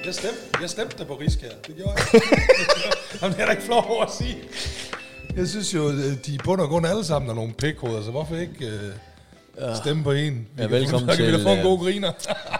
Jeg stemte der på Riskær. Det gjorde jeg. Jamen, det er da ikke flot over at sige. Jeg synes jo, de er på og grund alle sammen er nogle pikhoveder, så hvorfor ikke stemme på en? Velkommen til... Kan vi da få en god griner?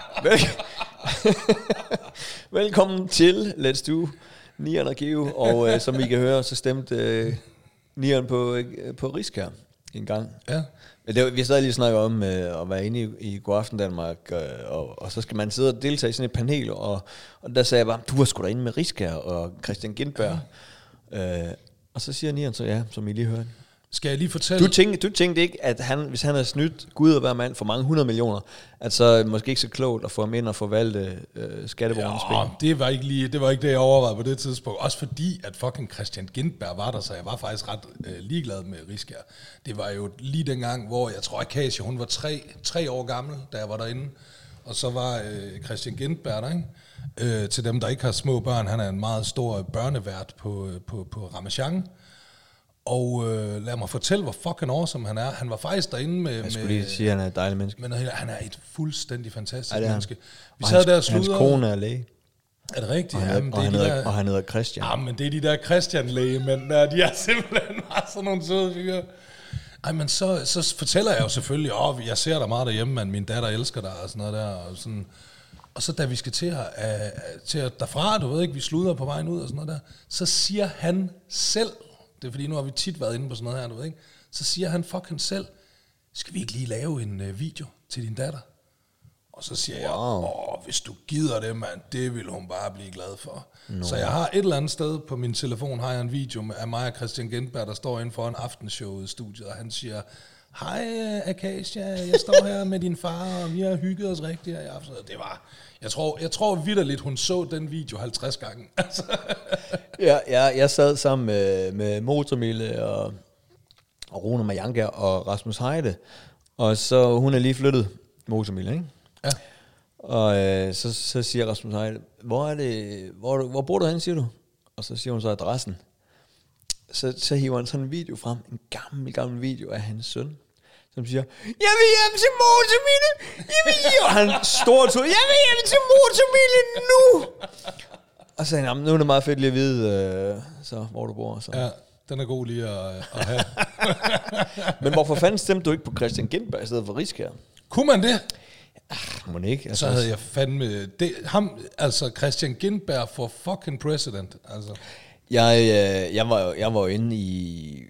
Velkommen til Let's Do Nian og Geo, og som I kan høre, så stemte Nian på Riskær en gang. Ja. Vi stadig lige snakker om at være inde i Godaften Danmark, og så skal man sidde og deltage i sådan et panel, og der sagde jeg bare, du var sgu da inde med Riskær og Christian Gindberg. Ja. Og så siger Nian så ja, som I lige hørte. Skal jeg lige fortælle? Du tænkte ikke, at hvis han havde snydt Gud og hver mand for mange 100 millioner, at så måske ikke så klogt at få ham ind og forvalte skatteborgernes penge? Det var ikke det, jeg overvejede på det tidspunkt. Også fordi, at fucking Christian Gindberg var der, så jeg var faktisk ret ligeglad med Riskær. Det var jo lige dengang, hvor jeg tror, at Kasia, hun var 3 år gammel, da jeg var derinde. Og så var Christian Gindberg der, ikke? Til dem, der ikke har små børn, han er en meget stor børnevært på Ramachan. Og lad mig fortælle, hvor fucking awesome han er. Han var faktisk derinde med... Jeg skulle lige sige, at han er et dejligt menneske. Men han er et fuldstændig fantastisk menneske. Vi sad der og sludrede. Hans kone er læge. Er det rigtigt? Og han hedder Christian. Ja, men det er de der Christian-læge, men de er simpelthen bare sådan nogle søde fyre. Ej, men så fortæller jeg jo selvfølgelig, jeg ser dig meget derhjemme, men min datter elsker dig og sådan noget der. Og så da vi skal til derfra, du ved ikke, vi sluder på vejen ud og sådan noget der, så siger han selv, det er fordi, nu har vi tit været inde på sådan noget her, du ved ikke, så siger han fucking selv, skal vi ikke lige lave en video til din datter? Og så siger jeg, hvis du gider det, mand, det vil hun bare blive glad for. No. Så jeg har et eller andet sted på min telefon, har jeg en video af mig og Christian Gindberg, der står inden for en aftenshowet i studiet, og han siger, hej Akasia, jeg står her med din far, og vi har hygget os rigtigt her i aften. Det var, jeg tror vitterligt, hun så den video 50 gange. Jeg sad sammen med Motormille og Rune Majanka og Rasmus Heide, og så hun er lige flyttet, Motormille, ikke? Ja. Og så siger Rasmus Heide, hvor bor du henne, siger du? Og så siger hun så adressen. Så hiver han sådan en video frem, en gammel video af hans søn, som siger, jeg vil hjem til Motormille, og han står til, jeg vil hjem til Motormille nu. Og så sagde han, nu er det meget fedt lige at vide, så, hvor du bor. Så. Ja, den er god lige at have. Men hvorfor fanden stemte du ikke på Christian Gindberg i stedet for Riskær? Kunne man det? Må ikke. Altså, så havde jeg fandme... Altså Christian Gindberg for fucking president. Altså. Jeg var jo inde i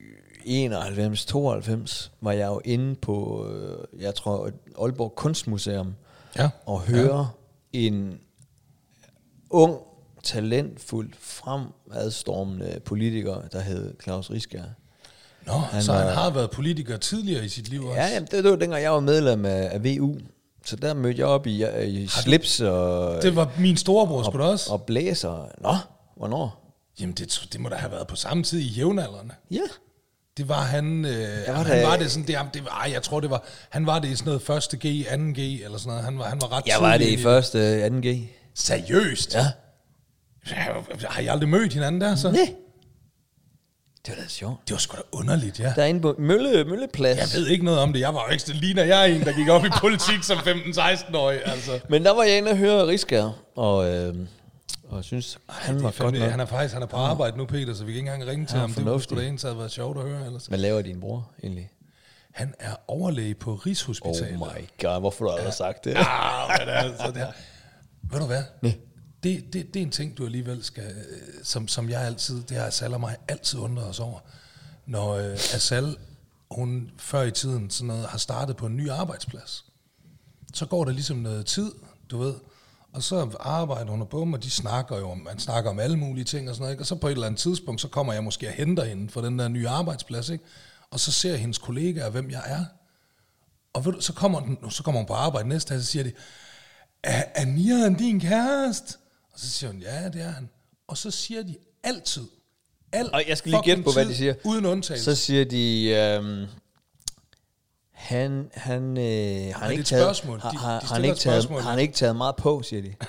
91-92, var jeg jo inde på, jeg tror, Aalborg Kunstmuseum, og høre en ung, talentfuld, fremadstormende politiker, der hed Claus Riskær. Nå, så han har været politiker tidligere i sit liv også? Ja, jamen, det var dengang, jeg var medlem af VU. Så der mødte jeg op i slips og... Det var min storebror, sgu da også? Og blæser. Nå, hvornår? Jamen, det må da have været på samme tid i jævnaldrende. Ja. Det var han... han var det sådan... jeg tror, det var... Han var det i sådan noget første G, anden G, eller sådan noget. Han var ret... Jeg var det i første, anden G. Seriøst? Ja. Har I aldrig mødt hinanden der, så? Nej. Det var da sjovt. Det var sgu da underligt, ja. Der er inde på Mølleplads. Jeg ved ikke noget om det. Jeg var jo ikke så ligner jeg en, der gik op i politik som 15-16-årig. Altså. Men der var jeg inde og høre Riskær, og synes, han var godt nok. Han er på arbejde nu, Peter, så vi kan ikke engang ringe til ham. Det var sgu da en, der havde været sjovt at høre. Ellers. Hvad laver din bror egentlig? Han er overlæge på Rigshospitalet. Oh my god, hvorfor du aldrig sagt det? Ja, men altså, det ved du hvad? Nej. Det er en ting, du alligevel skal, som jeg altid, det har Asal og mig altid undret os over. Når Asal, hun før i tiden sådan noget, har startet på en ny arbejdsplads, så går der ligesom noget tid, du ved, og så arbejder hun og bum, og man snakker om alle mulige ting og sådan noget, ikke? Og så på et eller andet tidspunkt, så kommer jeg måske og henter hende for den der nye arbejdsplads, ikke? Og så ser hendes kollegaer, hvem jeg er. Og ved du, så kommer hun på arbejde næste dag, så siger de, er Nian din kæreste? Og så siger hun, ja, det er han. Og så siger de altid, og jeg skal lige gætte på, hvad de siger. Uden undtagelse. Så siger de, han ikke taget meget på, siger de.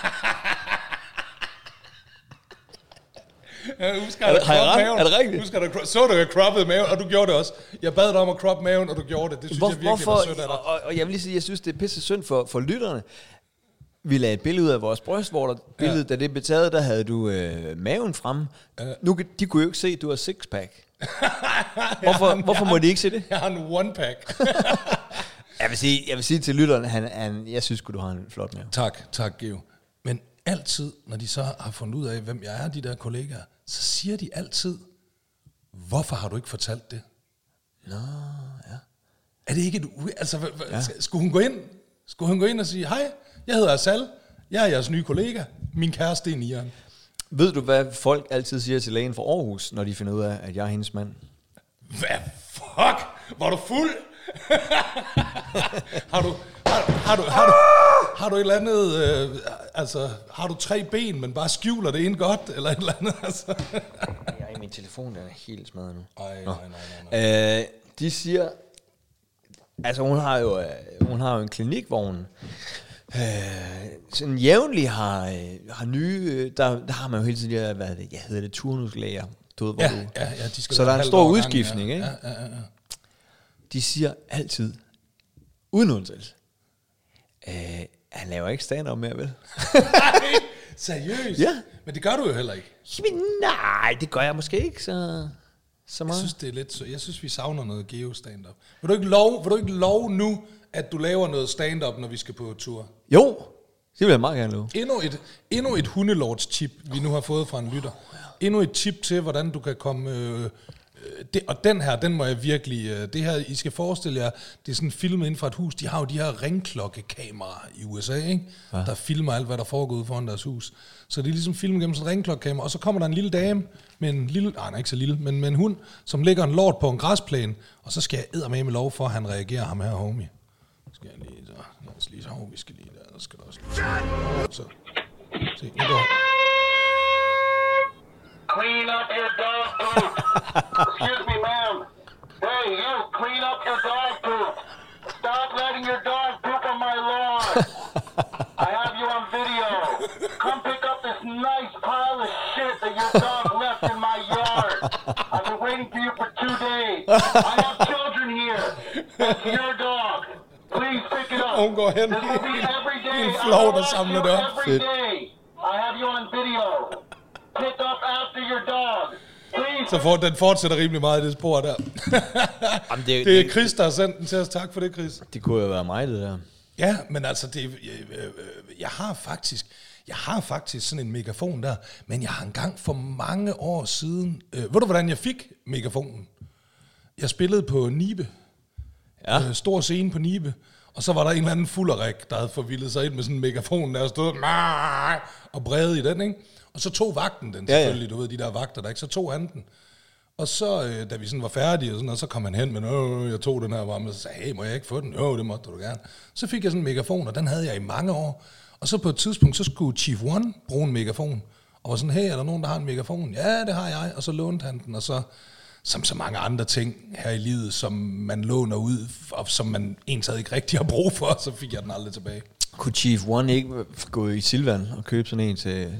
Ja, husk, er det rigtigt? Så du have croppet maven, og du gjorde det også. Jeg bad dig om at croppe maven, og du gjorde det. Det synes jeg virkelig var sødt af dig. Og jeg vil lige sige, jeg synes, det er pisse synd for lytterne. Vi lagde et billede ud af vores bryst, hvor der billedet, da det blev taget, der havde du maven fremme. Nu, de kunne jo ikke se, at du har sixpack. Hvorfor må de ikke se det? Jeg har en one-pack. Jeg vil sige til lytteren, jeg synes du har en flot mave. Tak, Geo. Men altid, når de så har fundet ud af, hvem jeg er, de der kollegaer, så siger de altid, hvorfor har du ikke fortalt det? Nå, ja. Er det ikke skulle hun gå ind og sige, hej, jeg hedder Asal, jeg er jeres nye kollega, min kæreste er Nieren. Ved du, hvad folk altid siger til lægen for Aarhus, når de finder ud af, at jeg er hendes mand? Hvad fuck? Var du fuld? Har du et eller andet, har du 3 ben, men bare skjuler det ind godt, eller et eller andet, altså? Ja, min telefon, den er helt smadret nu. Nej. De siger, altså hun har jo en klinik, hvor hun sådan jævnligt har nye, der har man jo hele tiden, hedder det turnuslæger, du ved, hvor de skal så der er en stor udskiftning, ikke? Ja. De siger altid, uden undtagelse, han laver ikke stand-up mere, vel? Seriøst? Ja. Men det gør du jo heller ikke. Jamen, nej, det gør jeg måske ikke så meget. Jeg synes, det er lidt. Jeg synes, vi savner noget geo stand-up. Vil du ikke love nu, at du laver noget stand-up, når vi skal på tur? Jo, det vil jeg meget gerne love. Endnu et hundelords-tip, vi nu har fået fra en lytter. Endnu et tip til, hvordan du kan komme... og den her, den må jeg virkelig... det her, I skal forestille jer, det er sådan filmet inden for et hus. De har jo de her ringklokkekameraer i USA, ikke? Ja. Der filmer alt, hvad der foregår ude foran deres hus. Så det er ligesom filmet gennem sådan en ringklokkekamera. Og så kommer der en lille dame med en lille... Nej, ikke så lille, men med en hund, som lægger en lort på en græsplæne. Og så skal jeg eddermame med lov for, at han reagerer, ham her homie. Skal jeg lige... Lad os lige så vi skal lige der. Der skal der også lige... Så. Se, nu går... Clean up your dog poop. Excuse me, ma'am. Hey, you, clean up your dog poop. Stop letting your dog poop on my lawn. I have you on video. Come pick up this nice pile of shit that your dog left in my yard. I've been waiting for you for 2 days. I have children here. That's your dog. Please pick it up. Hun går hen This will be every day. i en flov, der samler det op. Every day. I have you on video. Pick up after your dog. Please. Så den fortsætter rimelig meget i det spor der. Jamen, det er Chris, der har sendt den til os. Tak for det, Chris. Det kunne jo være mig, det der. Ja, men altså, jeg har faktisk sådan en megafon der, men jeg har engang for mange år siden... ved du, hvordan jeg fik megafonen? Jeg spillede på Nibe. Ja. Stor scene på Nibe. Og så var der en eller anden fulderik, der havde forvildet sig ind med sådan en megafon, der stod og brede i den, ikke? Og så tog vagten den selvfølgelig, du ved, de der vagter der, ikke? Så tog han den. Og så, da vi sådan var færdige, og, sådan, og så kom han hen med, jeg tog den her varme, og så sagde hey, må jeg ikke få den? Jo, det måtte du gerne. Så fik jeg sådan en megafon, og den havde jeg i mange år. Og så på et tidspunkt, så skulle Chief One bruge en megafon. Og var sådan, hey, er der nogen, der har en megafon? Ja, det har jeg. Og så lånte han den, og så, som så mange andre ting her i livet, som man låner ud, og som man egentlig ikke rigtig har brug for, så fik jeg den aldrig tilbage. Kunne Chief One ikke gå i Silvan og købe sådan en til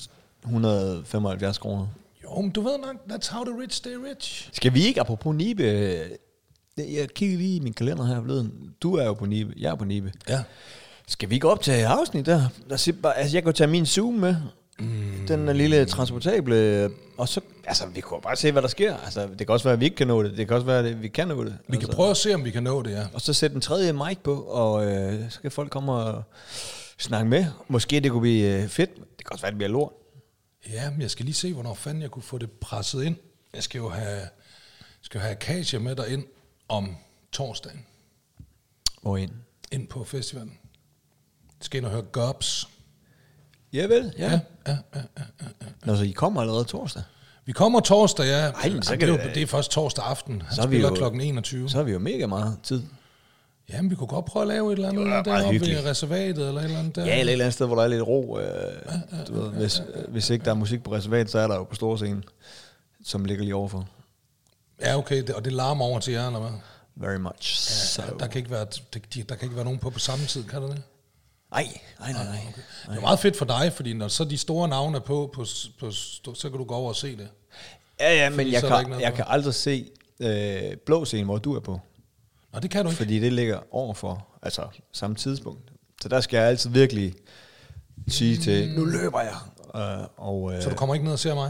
175 kroner? Jo, men du ved nok, that's how the rich stay rich. Skal vi ikke, apropos Nibe, jeg kigger lige i min kalender her forleden. Du er jo på Nibe, jeg er på Nibe. Ja. Skal vi ikke optage afsnit der? Altså, jeg kan tage min Zoom med. Den er lille transportable. Og så, altså, vi kunne bare se, hvad der sker. Altså, det kan også være, at vi ikke kan nå det. Det kan også være, at vi kan nå det. Vi kan prøve at se, om vi kan nå det, ja. Og så sætte en tredje mic på, og så kan folk komme og snakke med. Måske det kunne blive fedt. Det kan også være, at det bliver lort. Ja, men jeg skal lige se, hvornår fanden jeg kunne få det presset ind. Jeg skal jo have Akasia med derind om torsdagen. Hvor ind? Ind på festivalen. Jeg skal ind og høre Gobs. Ja vel, ja. Ja. Nå, så I kommer allerede torsdag? Vi kommer torsdag, ja. Ej, men så kan det er først torsdag aften. Han så spiller klokken 21. Så har vi jo mega meget tid. Jamen, vi kunne godt prøve at lave et eller andet deroppe i reservatet, eller et eller andet der. Ja, eller et eller andet sted, hvor der er lidt ro. Du ved, hvis ikke der er musik på reservatet, så er der jo på store scenen, som ligger lige overfor. Ja, okay, og det larmer over til jer, eller hvad? Very much. Ja, der kan ikke være nogen på samme tid, kan der det? Nej. Okay. Det er meget fedt for dig, fordi når så de store navne er på så kan du gå over og se det. Ja, men fordi jeg kan aldrig se blå scene, hvor du er på. Nå, det kan du ikke. Fordi det ligger overfor, altså samme tidspunkt. Så der skal jeg altid virkelig sige til, nu løber jeg. Så du kommer ikke ned og ser mig?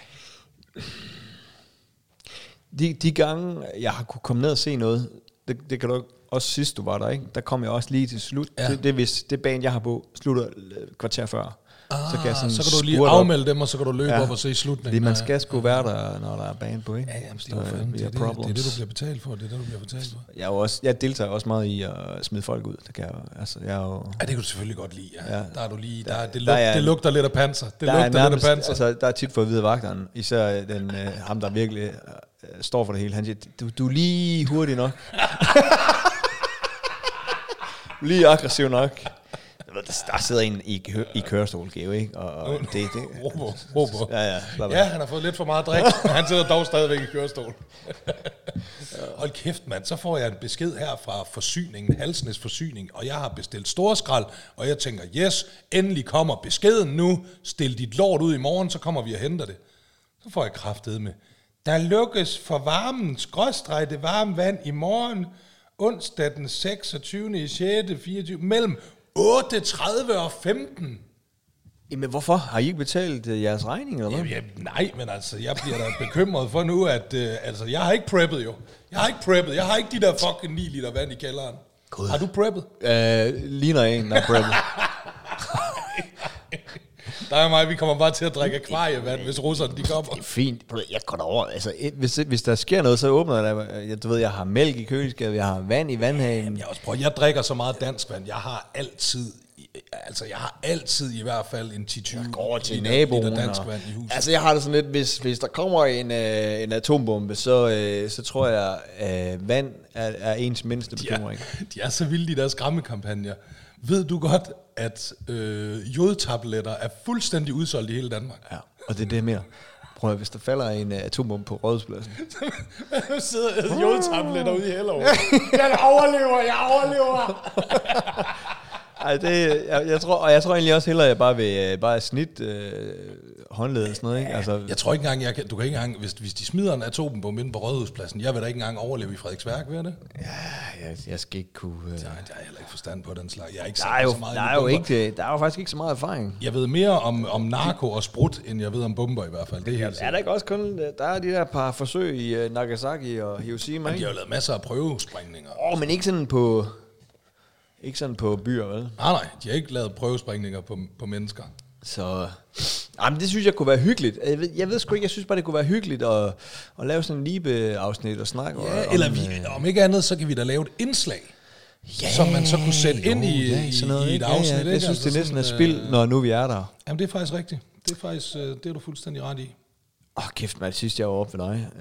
De gange, jeg har kunne komme ned og se noget, det kan du også sidst du var der, ikke? Der kom jeg også lige til slut. Ja. Det hvis det band, jeg har på, slutter kvarter før. Så kan du lige afmelde dem, og så kan du løbe op og se slutningen. Fordi man skal sgu være der, når der er band på, ikke? Ja, jamen, det er det, du bliver betalt for. Jeg deltager også meget i at smide folk ud. Det kan jeg jo... Ja, det kan du selvfølgelig godt lide. Ja. Der er du lige... Det lugter lidt af panser. Altså, der er tit for at vide vagteren, især ham, der virkelig står for det hele. Han siger, du er lige hurtig nok. Lige aggressiv nok. Der sidder en i kørestol, Geo, ikke? Og det. Råber. Ja, han har fået lidt for meget drik, men han sidder dog stadigvæk i kørestol. Hold kæft, mand. Så får jeg en besked her fra forsyningen, Halsnæs Forsyning, og jeg har bestilt storskrald, og jeg tænker, yes, endelig kommer beskeden nu. Stil dit lort ud i morgen, så kommer vi og henter det. Så får jeg kraftedet med. Der lukkes for det varme vand i morgen, onsdag den 26. i 6. 24. mellem 8.30 og 15. Jamen hvorfor? Har I ikke betalt jeres regning, eller hvad? Nej, men altså, jeg bliver da bekymret for nu, at jeg har ikke preppet jo. Jeg har ikke de der fucking 9 liter vand i kælderen. God. Har du preppet? Ligner en, der er preppet. Der er mig, vi kommer bare til at drikke akvarievand, hvis russerne de kommer. Det er fint. Jeg går derover. Altså, hvis der sker noget, så åbner jeg. Du ved, jeg har mælk i køleskabet, jeg har vand i vandhanen. Jeg drikker så meget dansk vand. Jeg har altid i hvert fald en 10-20 går til naboen dansk vand i huset. Altså, jeg har det sådan lidt, hvis der kommer en atombombe, så tror jeg, vand er ens mindste bekymring. De er så vilde, de der skræmmekampagner. Ved du godt, at jodtabletter er fuldstændig udsolgt i hele Danmark? Ja, og det er det mere. Prøv at, hvis der falder en atombombe på Rådhuspladsen. Der sidder jodtabletter ude i Hellerup. Jeg overlever! Ej, jeg tror egentlig også hellere, at jeg bare snit håndled og sådan noget, ikke? Altså, jeg tror ikke engang, du kan ikke engang, hvis de smider en atombombe inde på Rådhuspladsen, jeg vil da ikke engang overleve i Frederiksværk, ved det? Ja, jeg skal ikke kunne... Jeg har heller ikke forstand på den slags. Jeg er ikke så meget der er jo faktisk ikke så meget erfaring. Jeg ved mere om narko og sprut, end jeg ved om bomber i hvert fald. Det er helt der ikke også kun... Der er de der par forsøg i Nagasaki og Hiroshima, ikke? De har jo lavet masser af prøvesprængninger. Men ikke sådan på... Ikke sådan på byer, vel? Nej, de har ikke lavet prøvesprængninger på mennesker. Så... Jamen, det synes jeg kunne være hyggeligt. Jeg ved sgu ikke, jeg synes bare, det kunne være hyggeligt at lave sådan en Libe-afsnit og snakke. Ja, eller om ikke andet, så kan vi da lave et indslag, som man så kunne sætte ind i et afsnit. Ja, jeg synes, det er næsten et spil, når nu vi er der. Jamen, det er faktisk rigtigt. Det er du fuldstændig ret i. Kæft, man. Sidst jeg var oppe ved dig,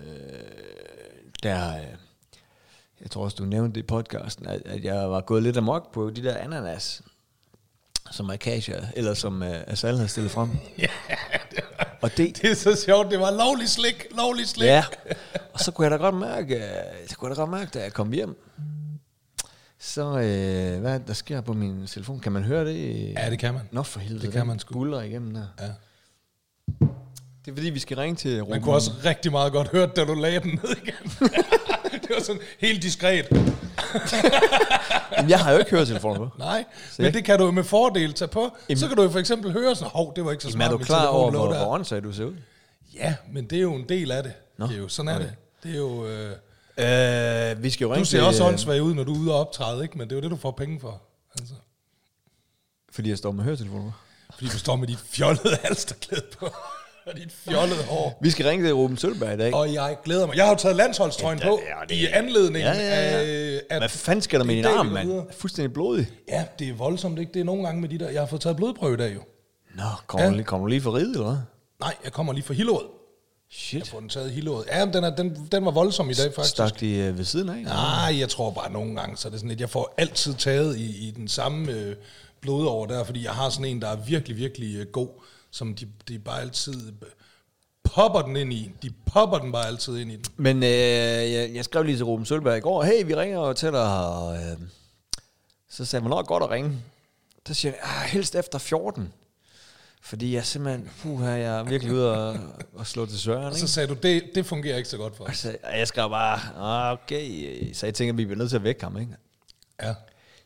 jeg tror også, du nævnte det i podcasten, at jeg var gået lidt amok på de der ananas, som Acacia, eller som Asal havde stillet frem. Ja, det er så sjovt. Det var lovlig slik. Ja, og så kunne jeg da godt mærke, da jeg kom hjem. Så, hvad der sker på min telefon? Kan man høre det? Ja, det kan man. Nå, for helvede. Det kan man sgu. Buller igennem der. Ja. Det er fordi, vi skal ringe til Ruben. Man kunne også rigtig meget godt høre, da du lagde den ned igen. Det var sådan helt diskret. Jamen, jeg har jo ikke høretelefoner på. Nej, men det kan du jo med fordel tage på. Så kan du jo for eksempel høre sådan, det var ikke så smart. Men er du klar over, hvor åndssagt du ser ud? Ja, men det er jo en del af det. Det er jo, sådan er det. Det er jo... vi skal jo ringe du ser også åndssvagt ud, når du er ude og optræde, ikke? Men det er jo det, du får penge for. Altså. Fordi jeg står med høretelefoner? Fordi du står med dit fjollede halsterklæde på. Og dit fjollede hår. Vi skal ringe til Ruben Sølberg i dag. Og jeg glæder mig. Jeg har jo taget landsholdstrøjen på i anledning af... Hvad fanden skal der med din arm, mand? Fuldstændig blodig. Ja, det er voldsomt, ikke? Det er nogle gange med de der... Jeg har fået taget blodprøve i dag, jo. Nå, kommer du lige for riget, eller hvad? Nej, jeg kommer lige fra Hillerød. Shit. Jeg får den taget i Hillerød. Ja, den var voldsom i dag, faktisk. Stak de ved siden af? Nej, jeg tror bare nogle gange, så er det sådan lidt... Jeg får altid taget i den samme blodår der, fordi jeg har sådan en, der er virkelig, virkelig god, som de bare altid... popper den ind i. De popper den bare altid ind i den. Men jeg skrev lige til Ruben Sølberg i går, hey, vi ringer til dig, og så sagde man, hvornår er godt at ringe? Så siger jeg, helst efter 14. Fordi jeg simpelthen, jeg er virkelig ude og slå til søren. Og så sagde du, det fungerer ikke så godt for os. Jeg skrev bare, okay. Så jeg tænker, vi bliver nødt til at vække ham, ikke? Ja.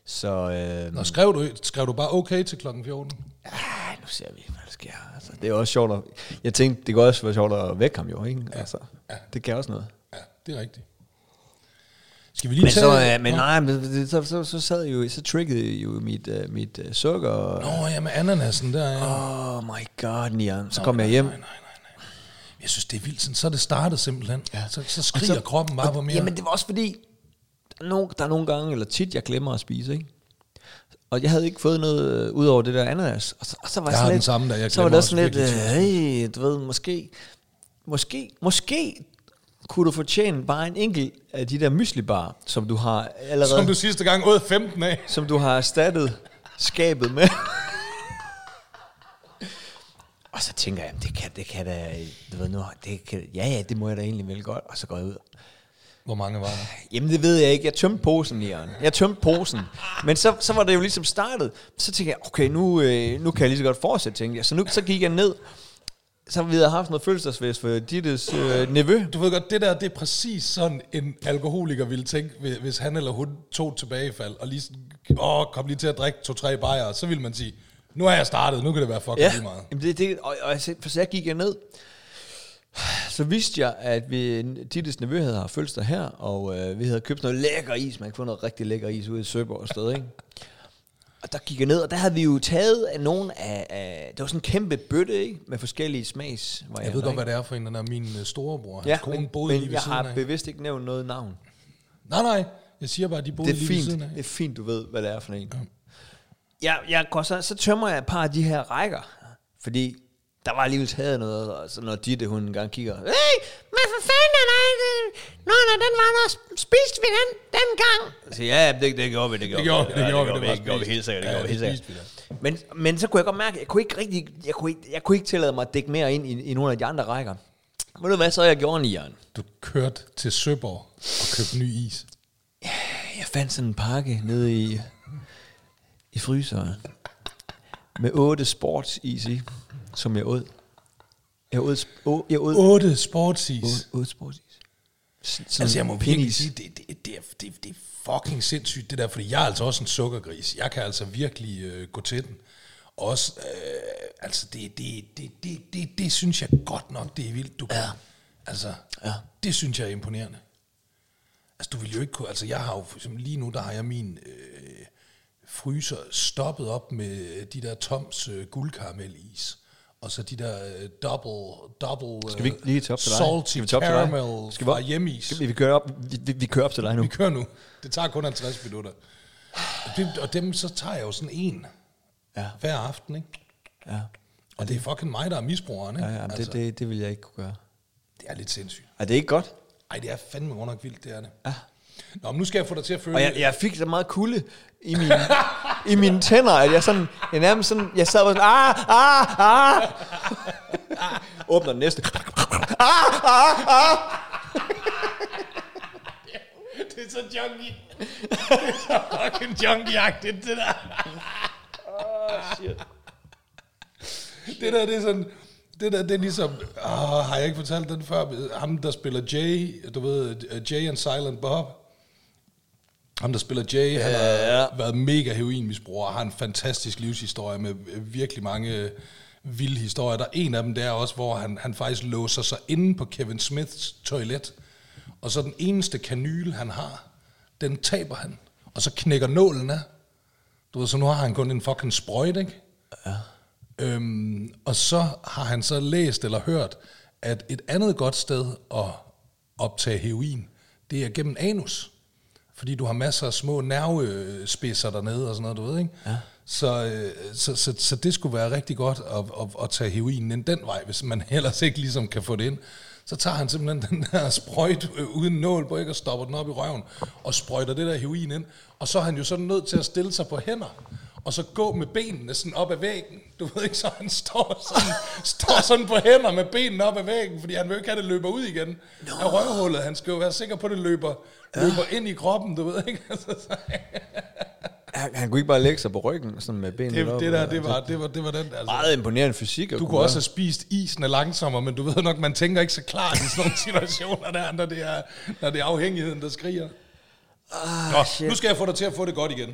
Så... Nå, skrev du bare okay til klokken 14? Nu ser vi, hvad der sker. Altså, det er også sjovt. Jeg tænkte, det kunne også være sjovt at vække ham jo, ikke? Altså, det kan også noget. Ja, det er rigtigt. Skal vi lige så sad jeg jo, så triggede jo mit sukker. Nå, ja, med ananasen der, ja. Oh my god, Nian. Så kom jeg hjem. Nej. Jeg synes, det er vildt. Så er det startet simpelthen. Ja. Så skriger kroppen bare på mere. Jamen, det var også fordi, der er nogle gange, eller tit, jeg glemmer at spise, ikke? Og jeg havde ikke fået noget ud over det der ananas. Og så var jeg sådan lidt, samme, der jeg så var det sådan lidt, hey, du ved, måske kunne du fortjene bare en enkelt af de der myslibar, som du har allerede... Som du sidste gang åd 15 af. Som du har erstattet skabet med. Og så tænker jeg, det kan da, du ved nu, det må jeg da egentlig vel godt. Og så går jeg ud. Hvor mange var der? Jamen det ved jeg ikke. Jeg tømte posen, Jørgen. Men så var det jo ligesom startet. Så tænkte jeg, okay, nu kan jeg lige så godt fortsætte, tænkte jeg. Så gik jeg ned. Så vi havde haft noget fødselsdagsfest for Dittes nevø. Du ved godt, det der, det er præcis sådan en alkoholiker ville tænke, hvis han eller hun tog tilbagefald, og lige kom lige til at drikke 2-3 bajere, så ville man sige, nu er jeg startet, nu kan det være fucking lige meget. Jamen så gik jeg ned. Så vidste jeg, at Dittes nevø havde haft fødselsdag her, og vi havde købt noget lækker is. Man kan få noget rigtig lækker is ude i Søborg sted, ikke? Og der gik jeg ned, og der havde vi jo taget af nogle af det var sådan en kæmpe bøtte, ikke? Med forskellige smagsvarianter. Jeg ved godt, hvad det er for en, den er min storebror. Hans kone boede lige ved jeg siden af. har bevidst ikke nævnt noget navn. Nej, jeg siger bare, at de boede lige ved siden af. Det er fint, du ved, hvad det er for en. Ja. Jeg går så tømmer jeg et par af de her rækker, fordi der var alligevel taget noget, og så når Ditte, hun en gang kigger, hey, men for fanden er der den var der, spiste vi den gang? Så siger ja, det gjorde vi, det gjorde vi helt sikkert, Men så kunne jeg godt mærke, jeg kunne ikke tillade mig at dække mere ind i nogle af de andre rækker. Ved du hvad, så jeg gjorde i Jørgen? Du kørte til Søborg og købte ny is. Ja, jeg fandt sådan en pakke nede i fryseren med 8 sportsis i, som jeg åd. Jeg åd 8 sportsis. 8 sportsis. Altså jeg må virkelig sige, det er fucking sindssygt det der, fordi jeg er altså også en sukkergris. Jeg kan altså virkelig gå til den. Også, altså det synes jeg godt nok, det er vildt, du kan. Altså, det synes jeg er imponerende. Altså du vil jo ikke kunne, altså jeg har jo, for eksempel lige nu, der har jeg min fryser stoppet op med de der Toms guldkaramelis. Og så de der double skal vi ikke lige tage op til dig? Salty caramel fra hjemmeis. Vi kører op til dig nu. Vi kører nu. Det tager kun 50 minutter. Og dem så tager jeg jo sådan en hver aften, ikke? Ja. Og det er fucking mig, der er misbrugeren, ikke? Ja, altså, det vil jeg ikke kunne gøre. Det er lidt sindssygt. Er det ikke godt? Ej, det er fandme godt nok vildt, det er det. Ja. Nå, men nu skal jeg få dig til at føle... Og jeg fik så meget kulde i mine tænder, at jeg nærmest sådan, jeg sad og sådan, åbner den næste. Det er så junkie. Det er så fucking junkie-agtigt, det der. Shit. Det der, det er sådan... Det der, det er ligesom... har jeg ikke fortalt den før? Ham, der spiller Jay, du ved, Jay and Silent Bob. Ham, der spiller Jay, han har været mega heroinmisbruger og har en fantastisk livshistorie med virkelig mange vilde historier. Der er en af dem, der også, hvor han faktisk låser sig inde på Kevin Smiths toilet. Og så den eneste kanyle, han har, den taber han. Og så knækker nålen af. Du ved, så nu har han kun en fucking sprøjt, ikke? Ja. Og så har han så læst eller hørt, at et andet godt sted at optage heroin, det er gennem anus. Fordi du har masser af små nervespidser dernede og sådan noget, du ved, ikke? Ja. Så det skulle være rigtig godt at tage heroinen ind den vej, hvis man ellers ikke ligesom kan få det ind. Så tager han simpelthen den der sprøjt uden nål på, ikke, og stopper den op i røven, og sprøjter det der heroin ind. Og så er han jo sådan nødt til at stille sig på hænder, og så gå med benene sådan op ad væggen. Du ved ikke, så han står sådan på hænder med benene op ad væggen, fordi han vil ikke have, det løber ud igen af røvhullet. Han skal jo være sikker på, at det løber ind i kroppen, du ved ikke. Han kunne ikke bare lægge sig på ryggen sådan med benene op. Det var den. Altså. Meget imponerende fysik. Du kunne også have spist isen af langsommere, men du ved nok, man tænker ikke så klart i sådan nogle situationer der, når det er afhængigheden, der skriger. Nu skal jeg få dig til at få det godt igen.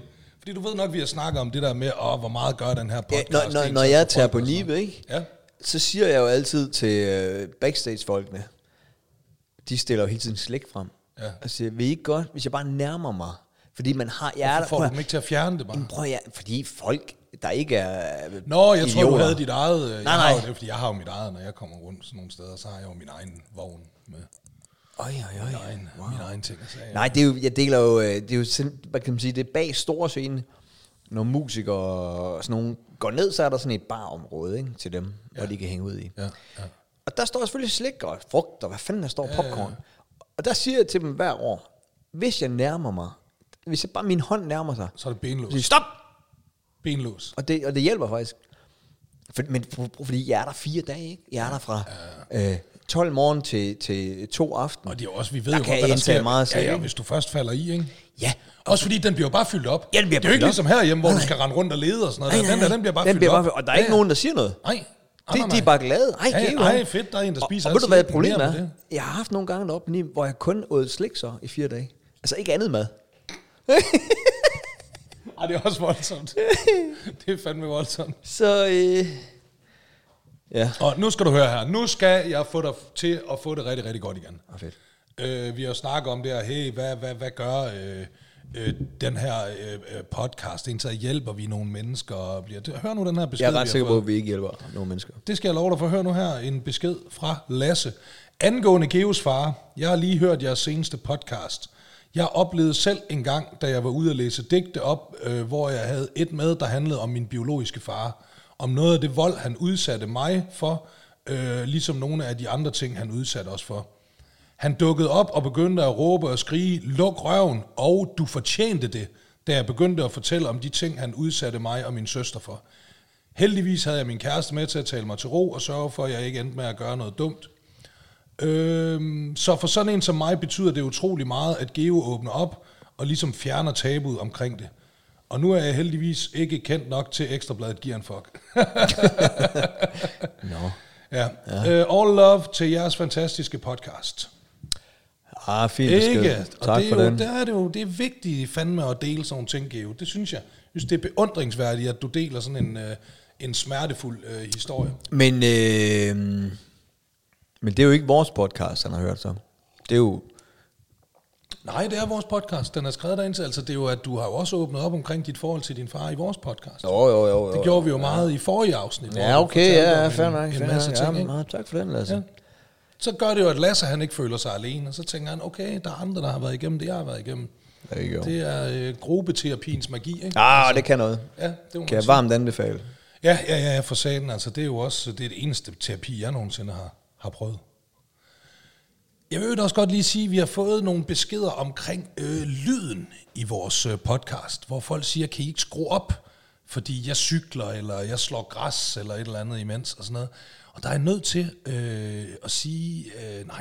Fordi du ved nok, vi har snakket om det der med, hvor meget gør den her podcast. Når jeg tager på Nibe, ikke? Ja. Så siger jeg jo altid til backstage-folkene, de stiller jo hele tiden slik frem. Ja. Og siger, vil I ikke godt, hvis jeg bare nærmer mig? Fordi man har Hvorfor får du dem ikke til at fjerne det bare? Fordi folk, der ikke er Nå, jeg idioter. tror, du havde dit eget. Nej. Det er, fordi jeg har jo mit eget, når jeg kommer rundt sådan nogle steder, så har jeg jo min egen vogn med min egen ting. Nej, det er jo, jeg deler jo, det er jo sådan, hvad kan man sige, det er bag store scene. Når musikere og sådan nogle går ned, så er der sådan et barområde, ikke, til dem, hvor de kan hænge ud i. Ja. Og der står selvfølgelig slik og frugt, og hvad fanden der står, popcorn. Og der siger jeg til dem hver år, hvis jeg nærmer mig, hvis jeg bare min hånd nærmer sig, Så er det benlås. så siger, stop! Benlås. Og det hjælper faktisk. Fordi jeg er der 4 dage, ikke? Jeg er der fra 12 morgen til 2 aften. Og det er jo også, vi ved der jo kan godt, hvad der sker. meget selv, Ja, hvis du først falder i, ikke? Ja. Også fordi den bliver jo bare fyldt op. Ja, den bliver det er jo ikke fyldt ligesom herhjemme, hvor du skal rende rundt og lede og sådan noget. Nej. Den bliver bare fyldt op. Og der er ikke nogen, der siger noget. Nej. De er bare glade. Nej, fedt, der er en, der spiser. Og ved du, hvad problemet er? Jeg har haft nogle gange deroppe, hvor jeg kun åd slik så i 4 dage. Altså ikke andet mad. Ej, det er også voldsomt. Det er fandme voldsomt. Så, ja. Og nu skal du høre her. Nu skal jeg få dig til at få det rigtig, rigtig godt igen. Fedt. Vi har jo snakket om det her, hey, hvad gør den her podcast? Indtil hjælper vi nogle mennesker? Hør nu den her besked. Jeg er ret sikker på, at vi ikke hjælper nogle mennesker. Det skal jeg love dig for. Hør nu her en besked fra Lasse. Angående Geos far, jeg har lige hørt jeres seneste podcast. Jeg oplevede selv en gang, da jeg var ude at læse digte op, hvor jeg havde et med, der handlede om min biologiske far. Om noget af det vold, han udsatte mig for, ligesom nogle af de andre ting, han udsatte os for. Han dukkede op og begyndte at råbe og skrige, luk røven, og du fortjente det, da jeg begyndte at fortælle om de ting, han udsatte mig og min søster for. Heldigvis havde jeg min kæreste med til at tale mig til ro og sørge for, at jeg ikke endte med at gøre noget dumt. Så for sådan en som mig betyder det utrolig meget, at Geo åbner op og ligesom fjerner tabuet omkring det. Og nu er jeg heldigvis ikke kendt nok til Ekstrabladet giver en fuck. No. Ja. All love til jeres fantastiske podcast. Fint besked. Tak for den. Det er vigtigt fandme at dele sådan nogle ting, Geo. Det synes jeg. Jeg synes, det er beundringsværdigt, at du deler sådan en smertefuld historie. Men det er jo ikke vores podcast, han har hørt så. Det er jo... Nej, det er vores podcast. Den er skrevet derind til. Altså, det er jo, at du har jo også åbnet op omkring dit forhold til din far i vores podcast. Jo. Det gjorde vi jo meget i forrige afsnit. Ja, okay, fair nok. En masse ting, ikke? Tak for den, Lasse. Ja. Så gør det jo, at Lasse han ikke føler sig alene, og så tænker han, okay, der er andre, der har været igennem det, jeg har været igennem. Det er gruppeterapiens magi, ikke? Det kan noget. Ja, det kan jeg varmt anbefale. Ja, for satan, altså, det er jo også det eneste terapi, jeg nogensinde har prøvet. Jeg vil også godt lige sige, at vi har fået nogle beskeder omkring lyden i vores podcast, hvor folk siger, kan I ikke skrue op, fordi jeg cykler, eller jeg slår græs, eller et eller andet imens, og sådan noget. Og der er jeg nødt til at sige nej.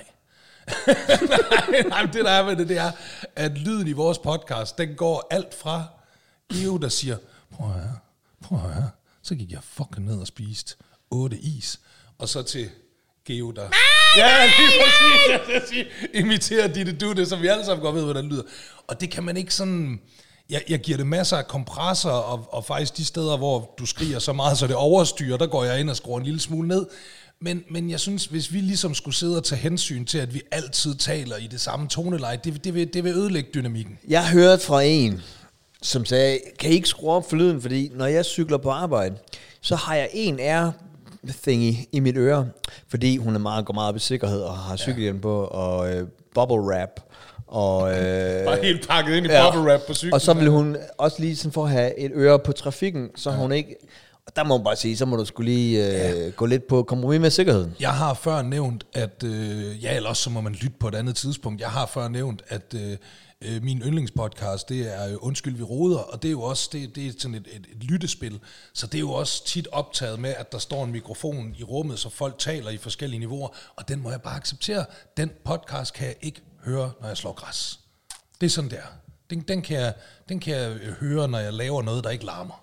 Nej, det der er med det er, at lyden i vores podcast, den går alt fra Geo, der siger, prøv at høre, så gik jeg fucking ned og spiste 8 is, og så til Geo, der... Ja, lige præcis, jeg skal sige, imiterer det, som vi alle sammen godt ved, hvordan det lyder. Og det kan man ikke sådan... Jeg giver det masser af kompresser, og faktisk de steder, hvor du skriger så meget, så det overstyrer, der går jeg ind og skruer en lille smule ned. Men jeg synes, hvis vi ligesom skulle sidde og tage hensyn til, at vi altid taler i det samme toneleje, det vil ødelægge dynamikken. Jeg hørte fra en, som sagde, kan I ikke skrue op for lyden, fordi når jeg cykler på arbejde, så har jeg en thingy i mit øre, fordi hun går meget op i sikkerhed og har cykelhjelm på, og bubble wrap. Og, bare helt pakket ind i bubble wrap på cyklen. Og så vil hun også lige sådan for at have et øre på trafikken, så hun ikke... Og der må man bare sige, så må du skulle lige gå lidt på kompromis med sikkerheden. Jeg har før nævnt, at... eller også så må man lytte på et andet tidspunkt. Jeg har før nævnt, at min yndlingspodcast, det er Undskyld, vi roder, og det er jo også det er sådan et lyttespil. Så det er jo også tit optaget med, at der står en mikrofon i rummet, så folk taler i forskellige niveauer, og den må jeg bare acceptere. Den podcast kan jeg ikke høre, når jeg slår græs. Det er sådan, der. Den kan jeg høre, når jeg laver noget, der ikke larmer.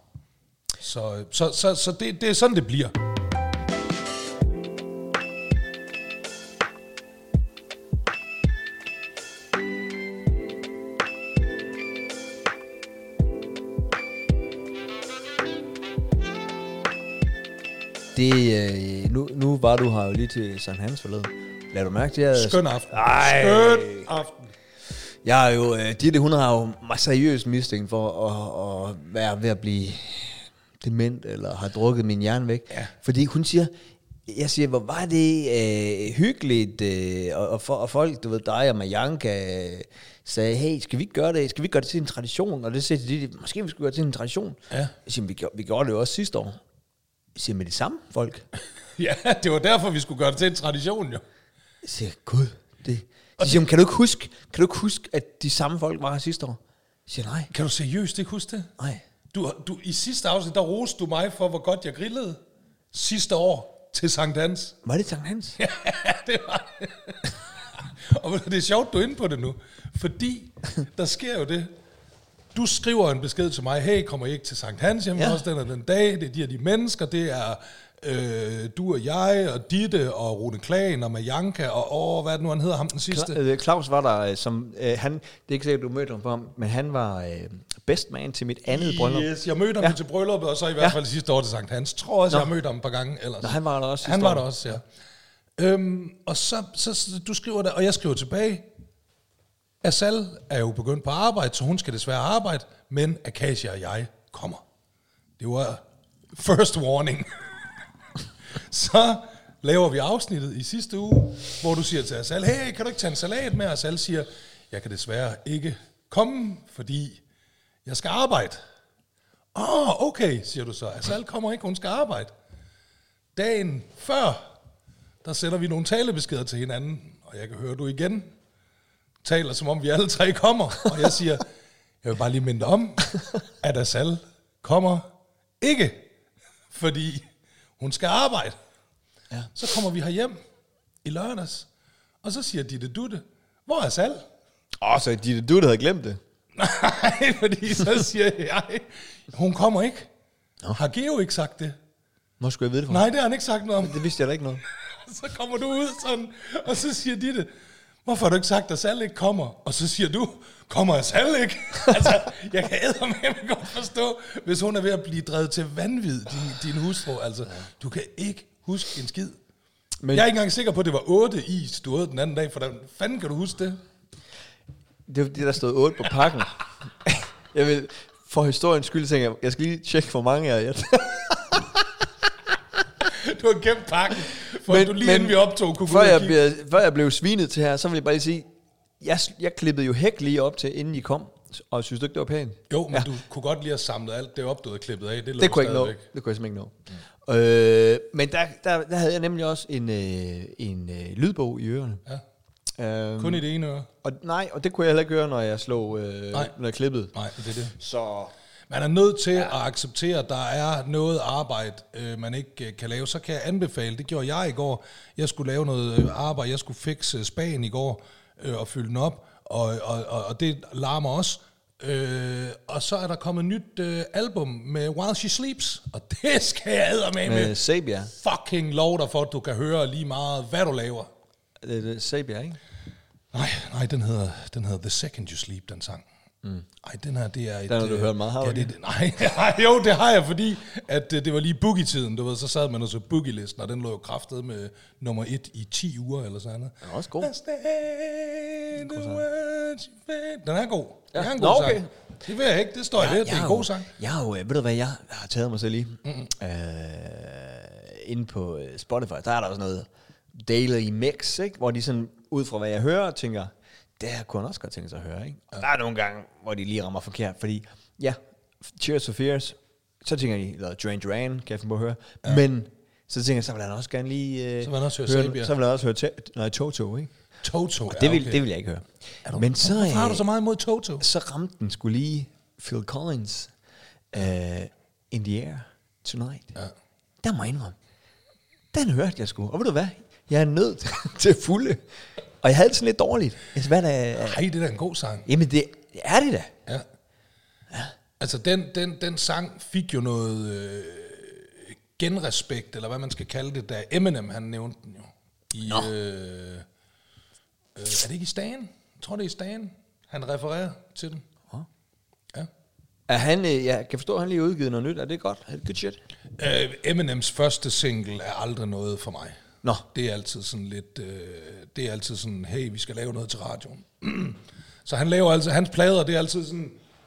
Så det er sådan, det bliver. Nu var du her jo lige til Sankt Hans forleden. Lad du mærke til, at... Skøn aften. Ej. Skøn aften. Jeg er jo... Ditte, hun har jo mig seriøst mistænkt for at være ved at blive dement, eller har drukket min hjerne væk. Ja. Fordi hun siger... Jeg siger, hvor var det hyggeligt, og folk, du ved, dig og Majanka sagde, hey, skal vi ikke gøre det? Skal vi gøre det til en tradition? Og det siger de, måske vi skulle gøre det til en tradition. Ja. Jeg siger, vi gjorde det jo også sidste år. Jeg siger, med de samme folk. Ja, det var derfor, vi skulle gøre det til en tradition, jo. Jeg siger, gud, det... Så siger hun, kan du ikke huske, at de samme folk var her sidste år? Jeg siger, nej. Kan du seriøst ikke huske det? Nej. Du, i sidste afsnit, der roste du mig for, hvor godt jeg grillede sidste år til Sankt Hans. Var det Sankt Hans? Ja, det var det. Og det er sjovt, du er inde på det nu. Fordi der sker jo det. Du skriver en besked til mig, hey, kommer I ikke til Sankt Hans hjemme også den og den dag? Det er de her de mennesker, det er du og jeg, og Ditte, og Rune Klagen, og Majanka, og hvad er det nu, han hedder ham den sidste? Claus var der, som han, det er ikke sikkert, du mødte ham på ham, men han var best man til mit andet bryllup. Yes, jeg mødte ham til brylluppet, og så i hvert fald sidste år til Sankt Hans. Tror også, jeg har mødt ham et par gange ellers. Nå, han var der også sidste Han var år. der også, ja. Og så du skriver der, og jeg skriver tilbage. Asal er jo begyndt på arbejde, så hun skal desværre arbejde, men Akasia og jeg kommer. Det var first warning. Så laver vi afsnittet i sidste uge, hvor du siger til Asal, hey, kan du ikke tage en salat med? Og Asal siger, jeg kan desværre ikke komme, fordi jeg skal arbejde. Okay, siger du så. Asal kommer ikke, hun skal arbejde. Dagen før, der sætter vi nogle talebeskeder til hinanden, og jeg kan høre, du igen taler, som om vi alle tre kommer. Og jeg siger, jeg vil bare lige minde om, at Asal kommer ikke, fordi hun skal arbejde. Ja. Så kommer vi herhjem i lørdags, og så siger Ditte Dutte, hvor er Asal? Så Ditte Dutte havde glemt det. Nej, fordi så siger jeg, hun kommer ikke. Har Geo ikke sagt det? Hvor skulle jeg vide det fra? Nej, det har han ikke sagt noget om. Det vidste jeg da ikke noget. Så kommer du ud sådan, og så siger Ditte, hvorfor har du ikke sagt, at Asal ikke kommer? Og så siger du, kommer Asal ikke? Altså, jeg kan eddermame godt forstå, hvis hun er ved at blive drevet til vanvid, din hustru. Altså, du kan ikke huske en skid. Men jeg er ikke engang sikker på, at det var 8 is, du åd den anden dag, for hvordan fanden kan du huske det? Det var det, der stod 8 på pakken. Jeg vil, for historiens skyld, tænker jeg skal lige tjekke, hvor mange jeg er. Du har gemt pakken, for at du lige inden vi optog kunne gå ud og kigge. Før jeg blev svinet til her, så vil jeg bare lige sige, jeg klippede jo hæk lige op til, inden I kom, og synes du ikke, det var pænt? Jo, men du kunne godt lige have samlet alt det op, du havde klippet af. Det kunne jeg ikke nå. Det kunne jeg simpelthen ikke nå. Men der havde jeg nemlig også en lydbog i ørerne. Ja. Kun i det ene øre? Og det kunne jeg heller ikke høre, når jeg slog, når jeg klippede. Nej, det er det. Så... Man er nødt til at acceptere, at der er noget arbejde, man ikke kan lave. Så kan jeg anbefale, det gjorde jeg i går. Jeg skulle lave noget arbejde, jeg skulle fikse spagen i går og fylde den op, og det larmer også. Og så er der kommet et nyt album med While She Sleeps, og det skal jeg med Sabia. Fucking lov dig for, at du kan høre lige meget, hvad du laver. Det er Sabia, ikke? Nej, den hedder The Second You Sleep, den sang. Ej, den her, det er et... Den har du hørt meget, har du ikke? Nej, jo, det har jeg, fordi at det var lige boogie-tiden, du ved, så sad man og så boogie-listen, og den lå jo kraftet med nummer 1 i 10 uger, eller sådan noget. Den er også god. Den er god. Ja. Det er en god sang. Det ved jeg ikke, det står jeg ved, det er en god sang. Ved du hvad, jeg har taget mig selv i? Inde på Spotify, der er der også noget Daily Mix, ikke? Hvor de sådan, ud fra hvad jeg hører, tænker... Det her kunne han også godt tænke sig at høre, ikke? Og der er nogle gange, hvor de lige rammer forkert, fordi, Tears for Fears, så tænker de, eller Duran Duran, kan jeg finde på at høre, men så tænker jeg, så vil han også gerne lige... så vil han også høre Sabia. Så vil han også høre Toto, ikke? Toto, og det vil jeg ikke høre. Men så... Hvorfor har du så meget imod Toto? Så ramte den skulle lige Phil Collins, In the Air Tonight. Ja. Der må jeg indrømme. Den hørte jeg sgu. Og ved du hvad? Jeg er nødt til fulde. Og jeg havde det sådan lidt dårligt. Altså, hvad der... Ej, det er da en god sang. Jamen, det er det da. Ja. Altså, den sang fik jo noget genrespekt, eller hvad man skal kalde det, da Eminem, han nævnte den jo. Er det ikke i Stan? Jeg tror, det er i Stan. Han refererer til den. Ja. Er han, jeg kan forstå, at han lige har udgivet noget nyt. Er det godt? Er det good shit? Eminems første single er aldrig noget for mig. Nå. Det er altid sådan lidt, det er altid sådan, hey, vi skal lave noget til radioen. Så han laver altså, hans plader, det er altid sådan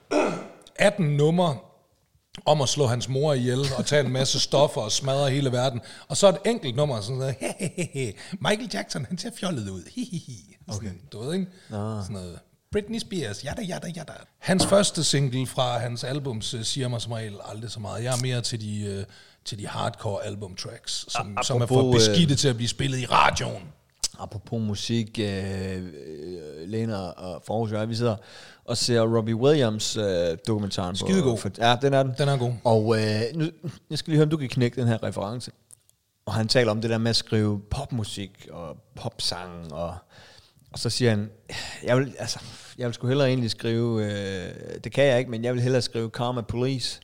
18 numre om at slå hans mor ihjel og tage en masse stoffer og smadre hele verden. Og så et enkelt nummer, sådan noget, Michael Jackson, han ser fjollet ud. Okay. Du ved, ikke? Sådan noget, Britney Spears, jada. Hans første single fra hans albums siger mig som regel aldrig så meget. Jeg er mere til de hardcore album tracks, som er for beskidte til at blive spillet i radioen. Apropos musik, Lena og Forhus, vi sidder og ser Robbie Williams dokumentaren. Skidegod. Ja, den er den. Den er god. Og nu, jeg skal lige høre, om du kan knække den her reference. Og han taler om det der med at skrive popmusik og popsang, og så siger han, jeg vil sgu hellere egentlig skrive, det kan jeg ikke, men jeg vil hellere skrive Karma Police.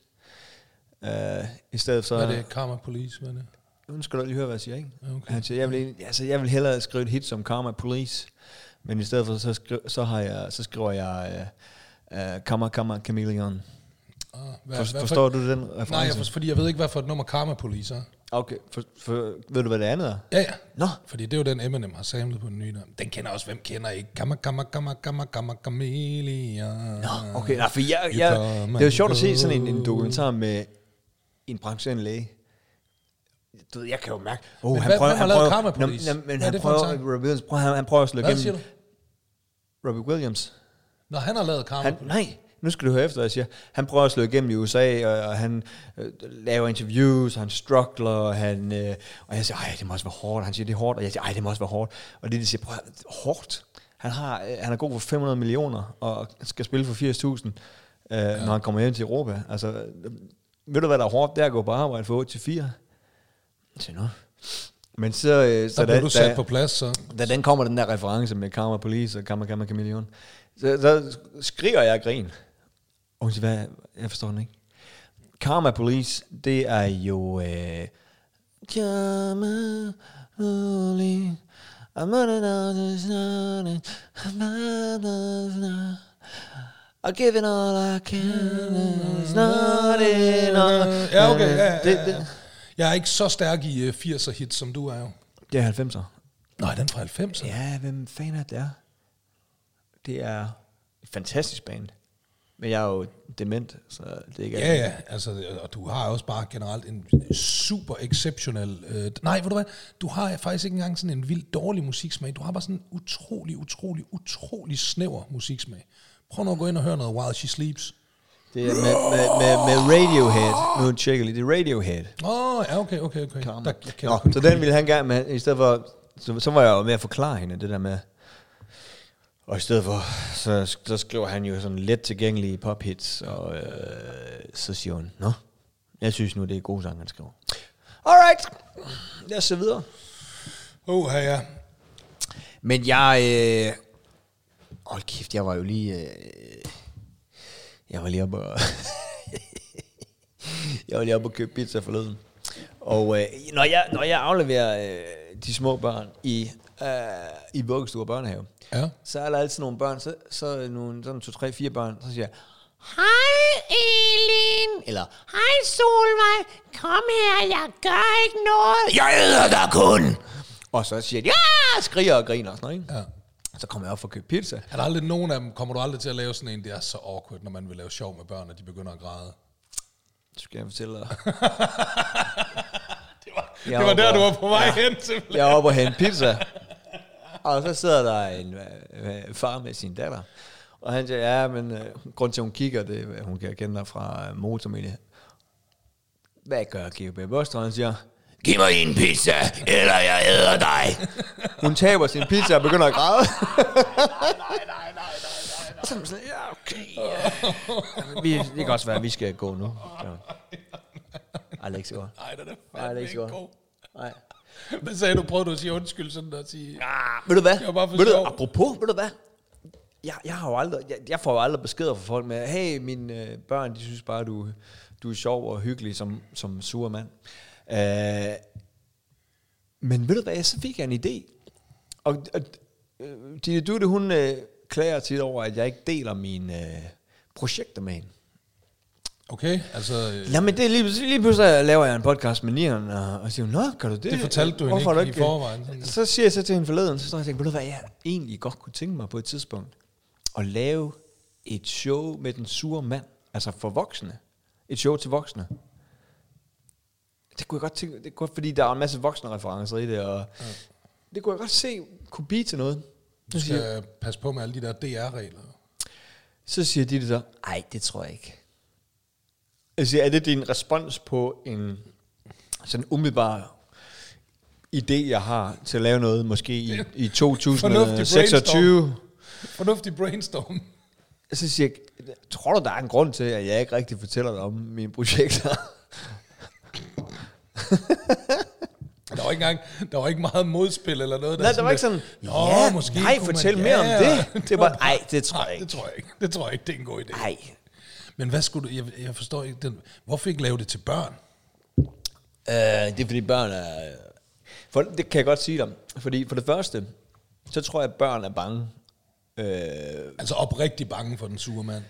I stedet for... Hvad er det? Karma Police, hvad er det? Nu skal du lige høre, hvad jeg siger, ikke? Okay. Han siger, jeg vil hellere skrive et hit som Karma Police, men i stedet for, så skriver jeg Karma Chameleon. Forstår du den reference? Nej, fordi jeg ved ikke, hvad for et nummer Karma Police er. Okay, ved du, hvad det andet er? Ja. Nå. Fordi det er jo den Eminem har samlet på den nye der. Den kender også, hvem kender ikke? Kamma, Chameleon. Nå, okay, nej, for det er jo sjovt at se sådan en dokumentar med en praktiserende læge. Du ved, jeg kan jo mærke... han har lavet Karma Police? Men han prøver at slå igennem... Hvad siger du? Robbie Williams. Når han har lavet Karma Police? Nej, nu skal du høre efter, hvad jeg siger. Han prøver at slå igennem i USA, og han laver interviews, han struggler, og jeg siger, det må også være hårdt. Han siger, det er hårdt, og jeg siger, det må også være hårdt. Og det, de siger, hårdt? Han er god for 500 millioner, og skal spille for 80.000, når han kommer hjem til Europa. Altså, ved du, hvad der er hårdt? Det er at gå på arbejde for 8-4. Jeg siger, nå. Men så bliver du sat på plads, så. Da den kommer, den der reference med Karma Police og Karma Chameleon, så skriger jeg og grin. Og hun siger, hvad? Jeg forstår den ikke. Karma Police, det er jo... Karma Police, I'll give it all I can. It's not enough. Ja, okay. Ja. Jeg er ikke så stærk i 80'er hits, som du er jo. Det er 90'er. Nej, den fra 90'er. Ja, hvem fanden er det? Det er et fantastisk band. Men jeg er jo dement, så det er ikke... Ja, altså, og du har også bare generelt en super exceptionel... nej, ved du hvad? Du har faktisk ikke engang sådan en vildt dårlig musiksmag. Du har bare sådan en utrolig snæver musiksmag. Prøv nu at gå ind og høre noget While She Sleeps. Det er med Radiohead. Nu tjekker lige, det er Radiohead. Ja, okay. Så den ville han gerne med, i stedet for... Så var jeg jo med at forklare hende det der med... Og i stedet for, så skriver han jo sådan let tilgængelige pophits, og så siger hun, nå, jeg synes nu, det er gode sange, han skriver. Alright, lad os se videre. Ja. Men jeg, hold kæft, jeg var jo lige, jeg var lige oppe og købe pizza forleden. Og når jeg afleverer de små børn i vuggestue og børnehave, så er der altid nogle børn, så nogle sådan 2-3-4 børn, så siger jeg, hej Elin, eller hej Solvej, kom her, jeg gør ikke noget, jeg æder dig kun. Og så siger de, ja, skriger og griner og sådan noget, ikke? Ja. Så kommer jeg op for at købe pizza. Er der aldrig nogen af dem, kommer du aldrig til at lave sådan en, det er så awkward, når man vil lave sjov med børn, og de begynder at græde? Det skal jeg fortælle dig. det var der, du var på vej hen, simpelthen. Jeg er oppe og hente pizza. Og så sidder der en far med sin datter. Og han siger, men grund til, at hun kigger, det er, hun kan kende dig fra motormedie. Hvad gør GOB Bostrøm? Han siger, giv mig en pizza, eller jeg æder dig. Hun taber sin pizza og begynder at græde. Nej. Og så er sådan, ja, okay. Det kan også være, at vi skal gå nu. Ej, det er ikke så godt. Nej, det er ikke god. Nej. Hvad sagde du? Prøvede du at sige undskyld sådan at sige... Ved du hvad? Apropos, ved du hvad? Jeg har jo aldrig... Jeg får jo aldrig beskeder fra folk med, hey, mine børn, de synes bare, du er sjov og hyggelig som sur mand. Men ved du hvad? Så fik jeg en idé. Og Ditte, hun klager tit over, at jeg ikke deler mine projekter med hende. Okay, altså... Jamen, det er lige pludselig laver jeg en podcast med Nieren, og siger, nå, kan du det? Det fortalte du Hvorfor ikke i forvejen. Sådan. Så siger jeg så til hende forleden, så står jeg og tænker, ved du hvad, jeg egentlig godt kunne tænke mig på et tidspunkt, at lave et show med den sure mand, altså for voksne. Et show til voksne. Det kunne jeg godt tænke, det er godt, fordi der er en masse voksne referencer i det, og det kunne jeg godt se, kunne blive til noget. Du skal passe på med alle de der DR-regler. Så siger de det så, ej, det tror jeg ikke. Jeg siger, er det din respons på en sådan umiddelbar idé, jeg har til at lave noget, måske i 2026? Fornuftig brainstorm. Så siger jeg, tror du, der er en grund til, at jeg ikke rigtig fortæller dig om mine projekter? Der var ikke meget modspil eller noget. Nej, der var ikke sådan, måske nej, fortæl mere om det. Det var, nej, det tror jeg ikke. Det tror jeg ikke, det er en god idé. Nej. Men hvad skulle du, jeg forstår ikke, hvorfor ikke lave det til børn? Det er fordi børn er, for det kan jeg godt sige dig, fordi for det første, så tror jeg, at børn er bange. Altså oprigtigt bange for den sure mand.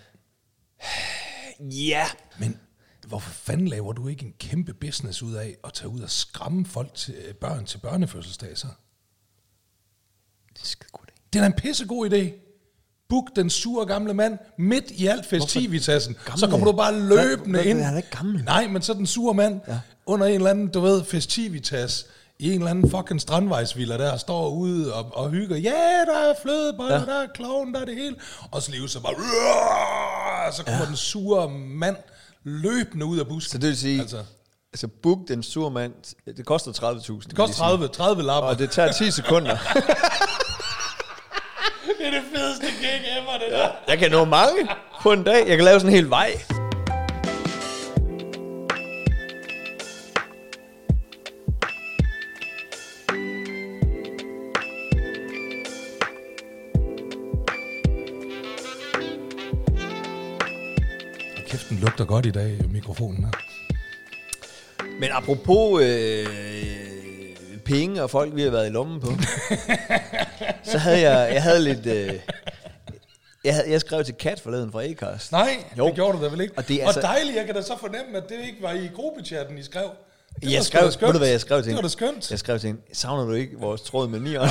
Ja. Men hvorfor fanden laver du ikke en kæmpe business ud af at tage ud og skræmme folk til børn til børnefødselsdag så? Det er skide god idé. Det er da en pissegod idé. Book den sure gamle mand midt i alt festivitassen. Så kommer du bare løbende ind. Han er ikke gammel. Nej, men så den sure mand under en eller anden, du ved, festivitas i en eller anden fucking strandvejsvilla der, står ude og hygger. Ja, der er flødeboller, der er klovn, der er det hele. Og så lige så bare, så kommer den sure mand løbende ud af busken. Så det vil sige, altså book den sure mand, det koster 30.000. Det koster 30 lapper. Og det tager 10 sekunder. Det er det fedeste gig ever, det der. Jeg kan nå mange på en dag. Jeg kan lave sådan en hel vej. Kæft, den lugter godt i dag, mikrofonen her. Men apropos penge og folk, vi har været i lommen på, så havde jeg havde lidt... Jeg skrev til Kat forleden fra Acast. Nej, jo. Det gjorde du da vel ikke. Og det er altså dejligt, jeg kan da så fornemme, at det ikke var i gruppechatten, I skrev. Jeg skrev, ved du hvad jeg skrev til hende? Det var da skønt. Jeg skrev til hende, savner du ikke vores tråd med nieren?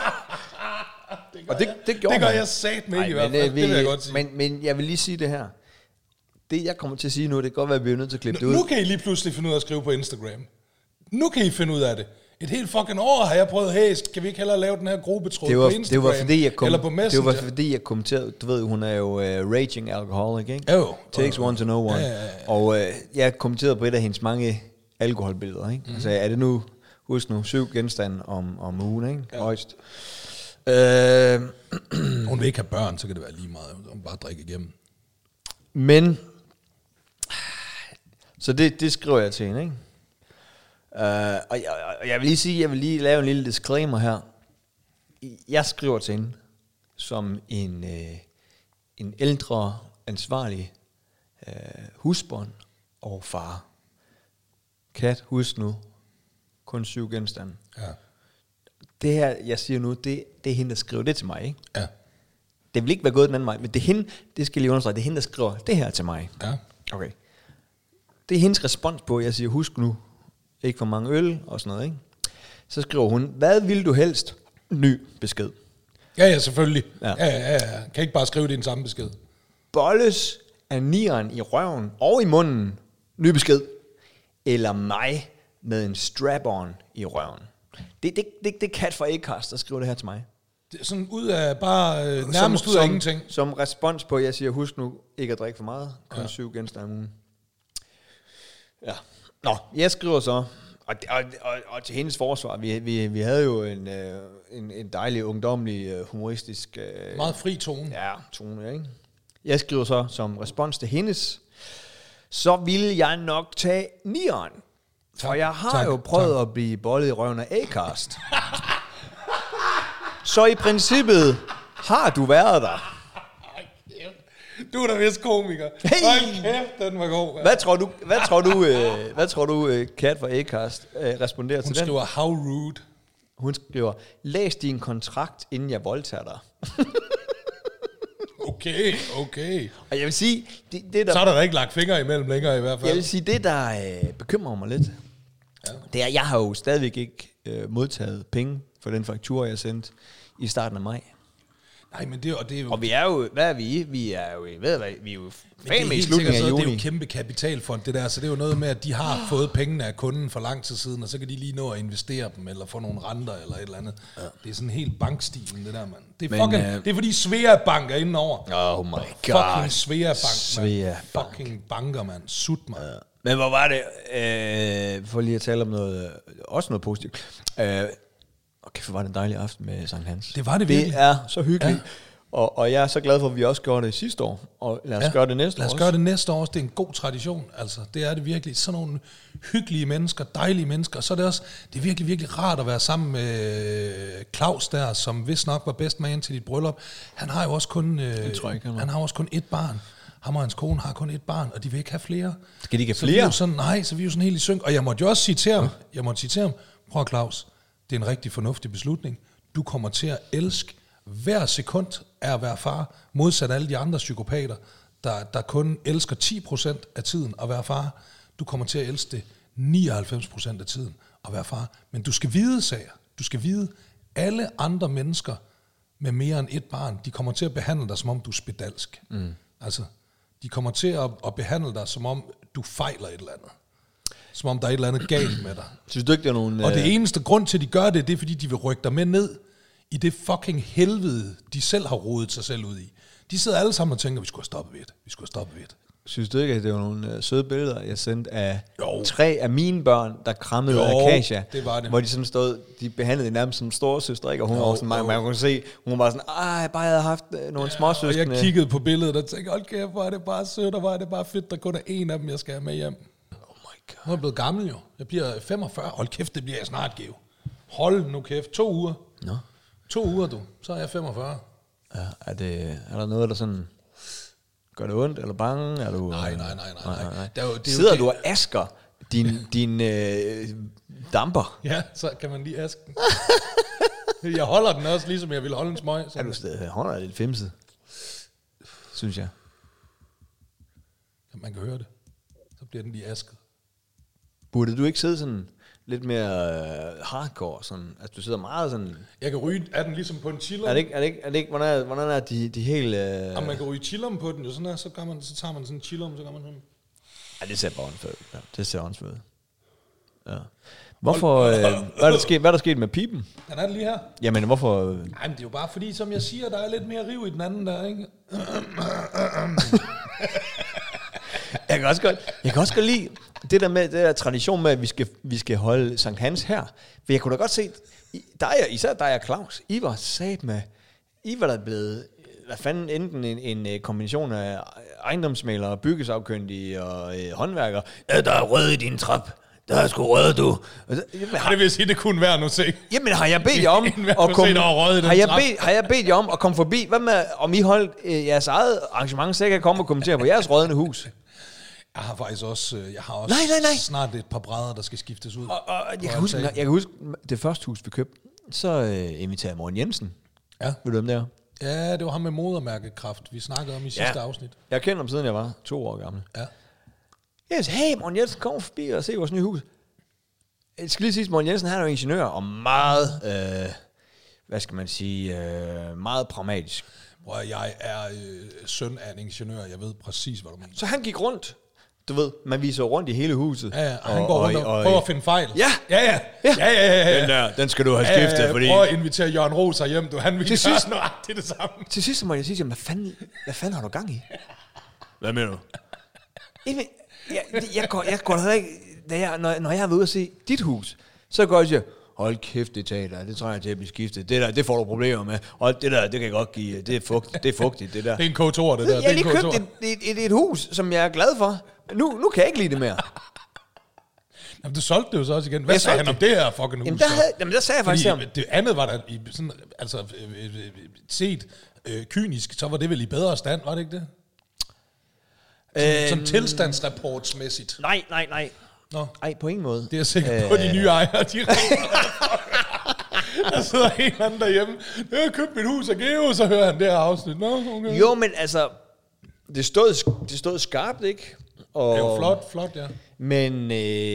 Og det gjorde det gør jeg sat med i hvert fald, det vil jeg godt sige. Men jeg vil lige sige det her. Det jeg kommer til at sige nu, det kan godt være, at vi er nødt til at klippe det ud. Nu kan I lige pludselig finde ud af at skrive på Instagram. Nu kan I finde ud af det. Et helt fucking år har jeg prøvet, hey, kan vi ikke hellere lave den her gruppetråd på Instagram? Eller på Messenger? Det var fordi, jeg kommenterede, du ved, hun er jo raging alcoholic, ikke? Jo. Takes one to know one. Ja. Og jeg kommenterede på et af hendes mange alkoholbilleder, ikke? Altså, er det nu, husk nu, 7 genstande om ugen, ikke? Ja. Højst. Hun vil ikke have børn, så kan det være lige meget. Hun bare drikke igennem. Men, så det skriver jeg til hende, ikke? Og jeg vil lige sige, jeg vil lige lave en lille disclaimer her. Jeg skriver til hende som en ældre, ansvarlig husbånd og far. Kat, husk nu, kun 7 genstande. Ja. Det her, jeg siger nu, det er hende, der skriver det til mig, ikke? Ja. Det vil ikke være gået den anden vej, men det er hende, det skal jeg lige understrege, det er hende, der skriver det her til mig. Ja. Okay. Det er hendes respons på, jeg siger, husk nu, ikke for mange øl og sådan noget, ikke? Så skriver hun, hvad vil du helst? Ny besked. Ja, selvfølgelig. Ja. Ja. Kan ikke bare skrive det i en samme besked. Bolles af nieren i røven og i munden. Ny besked. Eller mig med en strap-on i røven. Det er Kat fra Acast, der skriver det her til mig. Det er sådan ud af bare nærmest ud af ingenting. Som respons på, jeg siger, husk nu ikke at drikke for meget. Kun 7 genstande om ugen. Ja. Nå, jeg skriver så, og til hendes forsvar, vi havde jo en dejlig, ungdomlig, humoristisk... meget fri tone. Ja, tone, ikke? Jeg skriver så som respons til hendes, så vil jeg nok tage nieren. For jeg har jo prøvet at blive bollet i røven af Acast. Så i princippet har du været der. Du er da vist komiker. Hold kæft, den var god. Hvad tror du, Kat fra Acast responderer til den? Hun skriver, how rude. Hun skriver, læs din kontrakt, inden jeg voldtager dig. Okay. Og jeg vil sige, det der... Så er der ikke lagt fingre imellem længere i hvert fald. Jeg vil sige, det der bekymrer mig lidt, det er, jeg har jo stadigvæk ikke modtaget penge for den faktura, jeg sendte i starten af maj. Nej, men det er jo... Og vi er jo, hvad er vi i? Vi er jo, vi er jo fandme i helt slutningen af sikkert, juni. det er jo kæmpe kapitalfond, det der. Så det er jo noget med, at de har fået pengene af kunden for lang tid siden, og så kan de lige nå at investere dem, eller få nogle renter, eller et eller andet. Ja. Det er sådan helt bankstilen, det der, mand. Det er, det er fordi Svea Bank er inde over. Oh my god. Fucking Svea Bank, Svea Bank. Fucking banker, mand. Sut, mand. Ja. Men hvor var det, for lige at tale om noget, også noget positivt. Okay, for var det en dejlig aften med Sankt Hans. Det var det virkelig. Det er så hyggeligt. Ja. Og jeg er så glad for, at vi også gjorde det sidste år. Og lad os gøre det næste år. Lad os gøre det næste år også. Det er en god tradition. Altså, det er det virkelig. Sådan nogle hyggelige mennesker, dejlige mennesker. Så er det også, det er virkelig, virkelig rart at være sammen med Claus der, som vist nok var bedst man til dit bryllup. Han har jo også kun, han har også kun et barn. Ham og hans kone har kun et barn, og de vil ikke have flere. Skal de ikke have flere? Så vi er jo sådan, så vi er jo sådan helt i synk. Og jeg måtte jo også sige til ham, prøv Claus, det er en rigtig fornuftig beslutning. Du kommer til at elske hver sekund af at være far, modsat alle de andre psykopater, der kun elsker 10% af tiden at være far. Du kommer til at elske det 99% af tiden at være far. Men du skal vide, Sager, du skal vide, alle andre mennesker med mere end et barn, de kommer til at behandle dig, som om du er spedalsk. Altså, de kommer til at behandle dig, som om du fejler et eller andet. Som om der er et eller andet galt med dig. Synes du ikke, det er nogen... Og det eneste grund til, at de gør det, det er, fordi de vil rykke dig med ned i det fucking helvede, de selv har rodet sig selv ud i. De sidder alle sammen og tænker, vi skulle have stoppet ved det. Synes du ikke, at det var nogle søde billeder, jeg sendte af 3 af mine børn, der krammede Akasia? Det var det. Hvor de sådan stod, de behandlede nærmest som storesøster, ikke? Og hun var sådan, man kunne se, hun var sådan, bare jeg havde haft nogle småsøskende. Og jeg kiggede på billedet og tænkte, hold kæft, hvor er det bare sødt, og hvor er det bare fedt, der kun er en af dem, jeg skal have med hjem. Oh my god. Nu er jeg blevet gammel jo. Jeg bliver 45. Hold kæft, det bliver jeg snart, Geo. Hold nu kæft. 2 uger. Nå. 2 uger, du. Så er jeg 45. Ja, er der noget, der sådan gør det ondt, eller bange? Er du, nej. Sidder du og asker din damper? Ja, så kan man lige aske den. Jeg holder den også, ligesom jeg ville holde en smøg. Er du stadig holder lidt femset? Synes jeg. Man kan høre det. Så bliver den lige asket. Burde du ikke sidde sådan lidt mere hardcore, sådan, altså du sidder meget sådan... Jeg kan ryge, er den ligesom på en chiller? Er det ikke, hvordan er de helt... Og man kan ryge chillum på den, jo sådan her, så tager man sådan en chillum, så gør man sådan... Ja, det ser bare åndfødt. Ja, det ser åndfødt. Ja. Hvorfor... hvad er der sket med pipen? Den er det lige her. Jamen, hvorfor... Nej, men det er jo bare fordi, som jeg siger, der er lidt mere riv i den anden der, ikke? Jeg kan også godt lide det der med det der tradition med, at vi skal holde Sankt Hans her. For jeg kunne da godt se, især dig og Claus, I var sat med, I var der blevet, hvad fanden, enten en kombination af ejendomsmælere, byggesagkyndige og håndværkere. Ja, der er rød i din trap. Der er sgu rød, du. Det vil sige, det kunne være nu se. Jamen, har jeg bedt jer om at komme forbi? Hvad med, om I holdt jeres eget arrangement, så jeg kan komme og kommentere på jeres rødende hus? Jeg har faktisk også, Nej. snart et par brædder, der skal skiftes ud. Og jeg kan huske, det første hus, vi købte, så inviterede Morten Jensen. Ja. Ved du om det er? Ja, det var ham med modermærkekraft, vi snakkede om i sidste afsnit. Jeg kendte ham, siden jeg var 2 år gammel. Ja. Jeg sagde, hey, Morten Jensen, kom forbi og se vores nye hus. Jeg skal lige sige, at Morten Jensen, han er jo ingeniør, og meget, hvad skal man sige, meget pragmatisk. Jeg er søn af en ingeniør, jeg ved præcis, hvad du mener. Så han gik rundt. Du ved, man viser rundt i hele huset. Ja, og han går rundt og prøver at finde fejl. Ja. Den skal du have skiftet, fordi... Prøv at invitere Jørgen Roser hjem, du. Han vil gøre nøjagtigt det samme. Til sidst må jeg sige, hvad fanden har du gang i? Hvad mener du? Jeg går da ikke... Når jeg har været ude at se dit hus, så går jeg og siger, hold kæft, det taler, det trænger til at blive skiftet. Det der, det får du problemer med. Og det der, det kan jeg godt give, det er fugtigt, det der. Det er en K2, det der. Jeg har lige købt et hus, som jeg er glad for. Nu kan jeg ikke lide det mere. Jamen, du solgte det jo så også igen. Hvad sagde han om det her fucking hus? Jamen, der sagde jeg faktisk om. Det andet var der i sådan, altså set kynisk, så var det vel i bedre stand, var det ikke det? Som tilstandsrapportsmæssigt. Nej. Nå. Ej, på ingen måde. Det er sikkert på de nye ejere. Der sidder en eller anden derhjemme. Jeg har købt mit hus af Geo, så hører han det her afsnit. Nå, okay. Jo, men altså, det stod skarpt, ikke? Og, det er jo flot, ja. Men,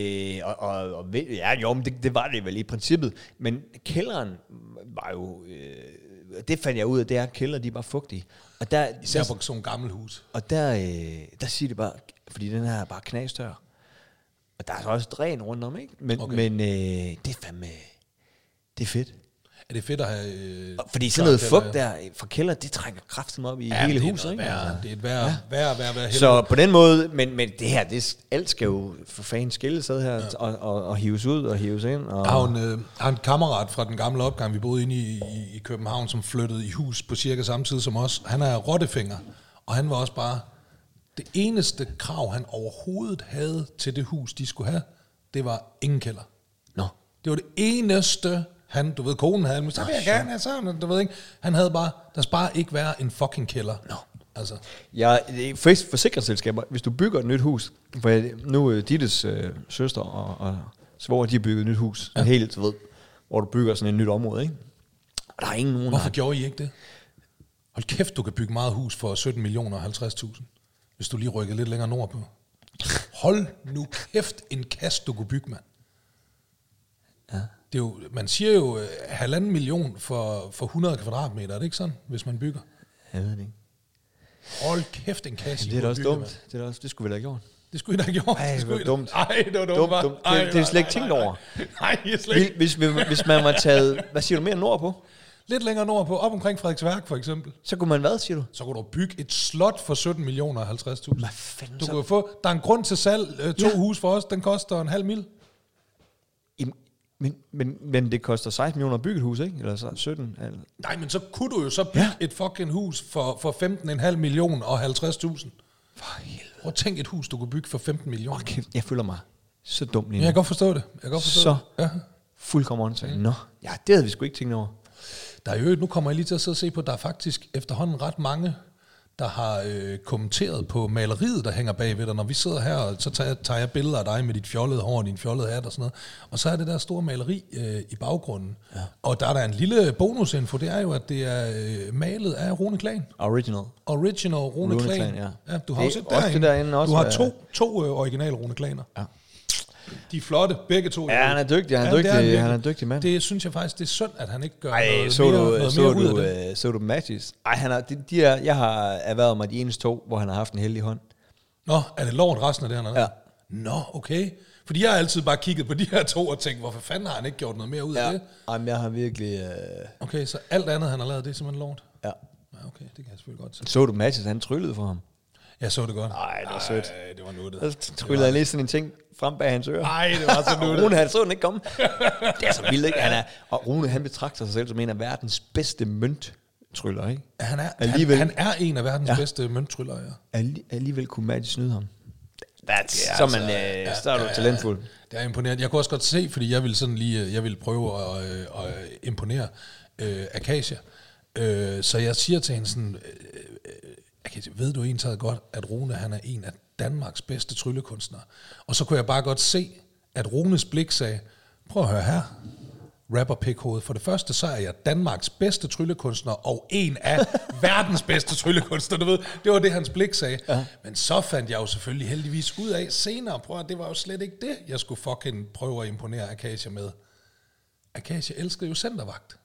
det var det vel i princippet. Men kælderen var jo, det fandt jeg ud af, det er, at kælder, de var fugtige. Og især på sådan en gammel hus. Og der siger det bare, fordi den her er bare knastør. Og der er så også dræn rundt om, ikke? Men det er fandme, det er fedt. Er det fedt at have... fordi sådan noget fugt der fra kælder, det trækker kraften op i hele huset, ikke? Det er et værre. Så på den måde, men det her, alt skal jo for fanden skilles ad her, og hives ud og hives ind. Og Jeg har en kammerat fra den gamle opgang, vi boede inde i København, som flyttede i hus på cirka samme tid som os. Han er rottefinger, og han var også bare... Det eneste krav, han overhovedet havde til det hus, de skulle have, det var ingen kælder. Nå. Det var det eneste... Du ved, konen havde, så vil jeg gerne have sådan, du ved ikke. Han havde bare, der skal bare ikke være en fucking kælder. Nå. Altså. Ja, forsikringsselskaber, hvis du bygger et nyt hus, for nu Dittes søster og svoger, de har bygget et nyt hus, helt, du ved, hvor du bygger sådan et nyt område, ikke? Og der er ingen nogen... Hvorfor gjorde I ikke det? Hold kæft, du kan bygge meget hus for 17 millioner og 50.000, hvis du lige rykker lidt længere nordpå. Hold nu kæft en kast, du kunne bygge, mand. Ja. Det er jo, man siger jo 1,5 million for 100 kvadratmeter, er det ikke sådan, hvis man bygger? Jeg ved det ikke. Hold kæft en kasse. Det er da også dumt. Det skulle vi da have gjort. Det skulle I da have gjort. Ej, det var dumt. Ej, det var dumt. Det er slet ikke tænkt over. Nej, jeg slet ikke. Hvis man var taget, hvad siger du, mere nordpå? Lidt længere nordpå, op omkring Frederiksværk for eksempel. Så kunne man hvad, siger du? Så kunne du bygge et slot for 17 millioner og 50.000. Hvad fanden du så? kunne få, der er en grund til salg, 2 hus for os, den koster 1,5 mil. Men det koster 16 millioner at bygge et hus, ikke? Eller så 17? Eller? Nej, men så kunne du jo så bygge et fucking hus for 15,5 millioner og 50.000. For helvede. Prøv at tænk et hus, du kunne bygge for 15 millioner. Okay, jeg føler mig så dum lige nu. Jeg kan godt forstå det. Så fuldkommen åndssvagt. Nå, ja, det havde vi sgu ikke tænkt over. Der er jo, nu kommer jeg lige til at sidde og se på, der er faktisk efterhånden ret mange, der har kommenteret på maleriet, der hænger bagved dig. Når vi sidder her, og så tager jeg billeder af dig med dit fjollede hår og din fjollede hat og sådan noget. Og så er det der store maleri i baggrunden. Ja. Og der er der en lille bonusinfo, det er jo, at det er malet af Rune Klan. Original Rune Klan, ja. Du har jo set derinde. Du har to originale Rune Klaner. Ja. De er flotte, begge to. Ja, han er dygtig, han er en dygtig mand. Det synes jeg faktisk, det er synd, at han ikke gør noget mere ud af det. Så du Matches? Ej, jeg har erhvervet mig de eneste 2, hvor han har haft en heldig hånd. Nå, er det lort resten af det, han har? Ja. Nå, okay. Fordi jeg har altid bare kigget på de her 2 og tænkt, hvorfor fanden har han ikke gjort noget mere ud af det? Jamen, jeg har virkelig... Okay, så alt andet, han har lavet, det er simpelthen lort? Ja. Okay, det kan jeg selvfølgelig godt se. Så du Matches, han tryllede for ham? Jeg så det godt. Nej, det var sødt. Nej, det var nuttet. Så tryllede jeg lige sådan en ting frem bag hans ører. Nej, det var så nuttet. Rune, han så den ikke komme. Det er så vildt, ikke? Og Rune, han betragter sig selv som en af verdens bedste mønttryller, ikke? Han er en af verdens bedste mønttryllere, ja. Alligevel kunne Mattis snyde ham. Så er du talentfuld. Det er imponerende. Jeg kunne også godt se, fordi jeg ville sådan lige, jeg ville prøve at imponere Akacia. Så jeg siger til hende sådan, ved du egentlig godt, at Rune, han er en af Danmarks bedste tryllekunstnere? Og så kunne jeg bare godt se, at Runes blik sagde, prøv at høre her, rapper-pikhoved. For det første, så er jeg Danmarks bedste tryllekunstner, og en af verdens bedste tryllekunstnere, du ved. Det var det, hans blik sagde. Ja. Men så fandt jeg jo selvfølgelig heldigvis ud af senere, prøv at det var jo slet ikke det, jeg skulle fucking prøve at imponere Akacia med. Akacia elskede jo centervagt.